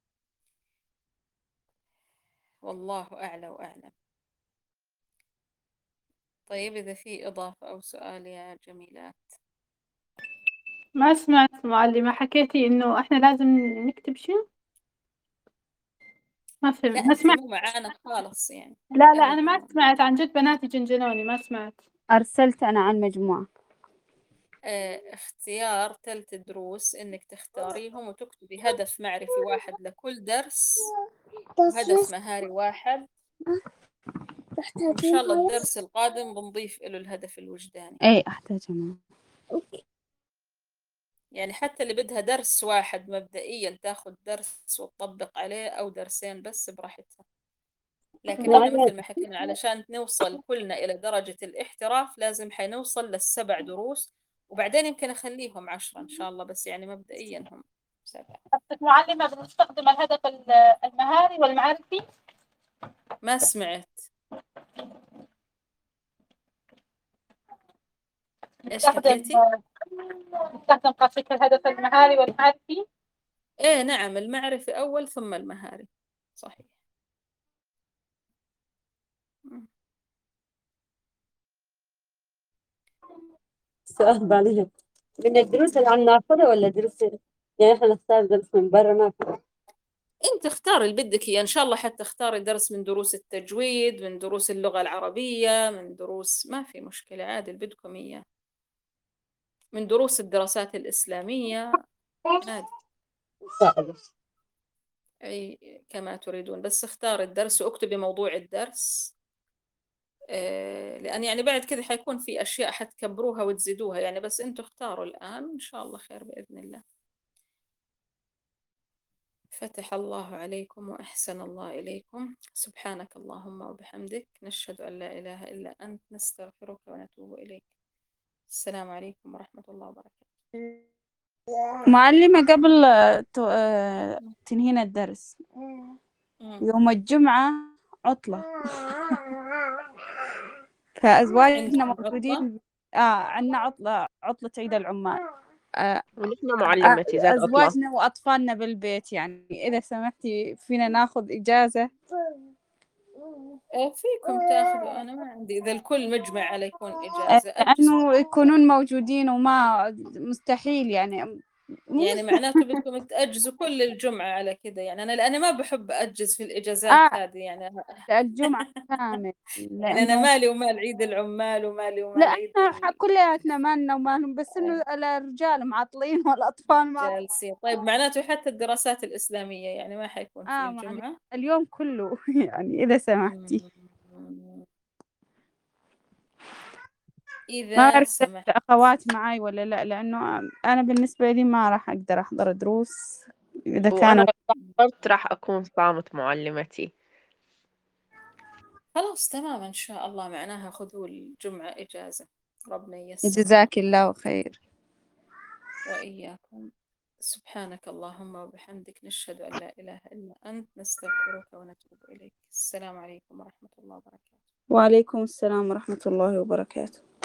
والله أعلى وأعلم. طيب إذا في إضافة أو سؤال يا جميلات. ما سمعت معلمة، حكيتي إنه إحنا لازم نكتب شو؟ ما فهمت، لا ما أنت سمعت. مو معانا خالص يعني. لا لا أنا ما أبدا. سمعت، عن جد بناتي جنجنوني ما سمعت. أرسلت أنا عن مجموعة. آه، اختيار ثلاث دروس إنك تختاريهم وتكتبي هدف معرفي واحد لكل درس وهدف مهاري واحد، وإن شاء الله الدرس القادم بنضيف له الهدف الوجداني. إيه أحتاج أنا. يعني حتى اللي بدها درس واحد مبدئيا تاخذ درس وتطبق عليه، أو درسين بس براحتها. لكن احنا مثل ما حكينا علشان نوصل كلنا إلى درجة الاحتراف لازم حنوصل للسبع دروس، وبعدين يمكن أخليهم عشرة إن شاء الله، بس يعني مبدئيا هم سبعة. قصدك معلمة بنستخدم الهدف المهاري والمعرفي؟ ما سمعت إيش نستخدم حكيتي؟ نستخدم قصدك الهدف المهاري والمعرفي؟ إيه نعم، المعرفي أول ثم المهاري، صحيح. مم. السؤال بعدين، من الدروس اللي عم ناخذها ولا دروس يعني احنا نختار درس من برا ما في؟ انت اختاري اللي بدك اياه، ان شاء الله حتى اختاري درس من دروس التجويد، من دروس اللغة العربية، من دروس، ما في مشكلة عادي اللي بدكم اياه، من دروس الدراسات الإسلامية عادي، مساعدة. اي كما تريدون، بس اختاري الدرس واكتبي موضوع الدرس. آه، لأن يعني بعد كذا حيكون في أشياء حتكبروها وتزيدوها يعني، بس أنتوا اختاروا الآن إن شاء الله خير بإذن الله. فتح الله عليكم وأحسن الله إليكم. سبحانك اللهم وبحمدك، نشهد أن لا إله إلا أنت، نستغفرك ونتوب إليك. السلام عليكم ورحمة الله وبركاته. معلمة قبل ت- آه، تنهينا الدرس، مم. يوم الجمعة عطلة، فأزواجنا عندكم عطلة؟ موجودين. آه عندنا عطلة، عطلة عيد العمال. آه ونحن آه، معلمتي ذات عطلة. أزواجنا وأطفالنا بالبيت، يعني إذا سمحتي فينا ناخذ إجازة. آه، فيكم تاخذوا، أنا ما عندي، إذا الكل مجمع على يكون آه، إجازة أجزوا. لأنه يكونون موجودين وما مستحيل يعني. مو يعني مستحيل. معناته بدكم تأجزوا كل الجمعة على كذا، يعني أنا لأني ما بحب أجز في الإجازات آه هذه يعني. الجمعة كامل، يعني أنا لأنه مالي ومال عيد العمال ومالي ومال عيد لأن ح- كلياتنا مالنا ومالهم، بس إنه الرجال معطلين والأطفال معطلين. الجالسين. طيب معناته حتى الدراسات الإسلامية يعني ما حيكون في آه معلش الجمعة. اليوم كله يعني إذا سمحتي. مم. ما إذا أعرف إذا سمحت. الأخوات معاي ولا لا، لأنه أنا بالنسبة لي ما راح أقدر أحضر دروس إذا وأنا كانوا. لو قررت راح أكون صامت معلمتي. خلاص تمام إن شاء الله، معناها خذوا الجمعة إجازة، ربنا ييسر جزاك الله خير. وإياكم. سبحانك اللهم وبحمدك، نشهد أن لا إله إلا أنت، نستغفرك ونتوب إليك. السلام عليكم ورحمة الله وبركاته. وعليكم السلام ورحمة الله وبركاته.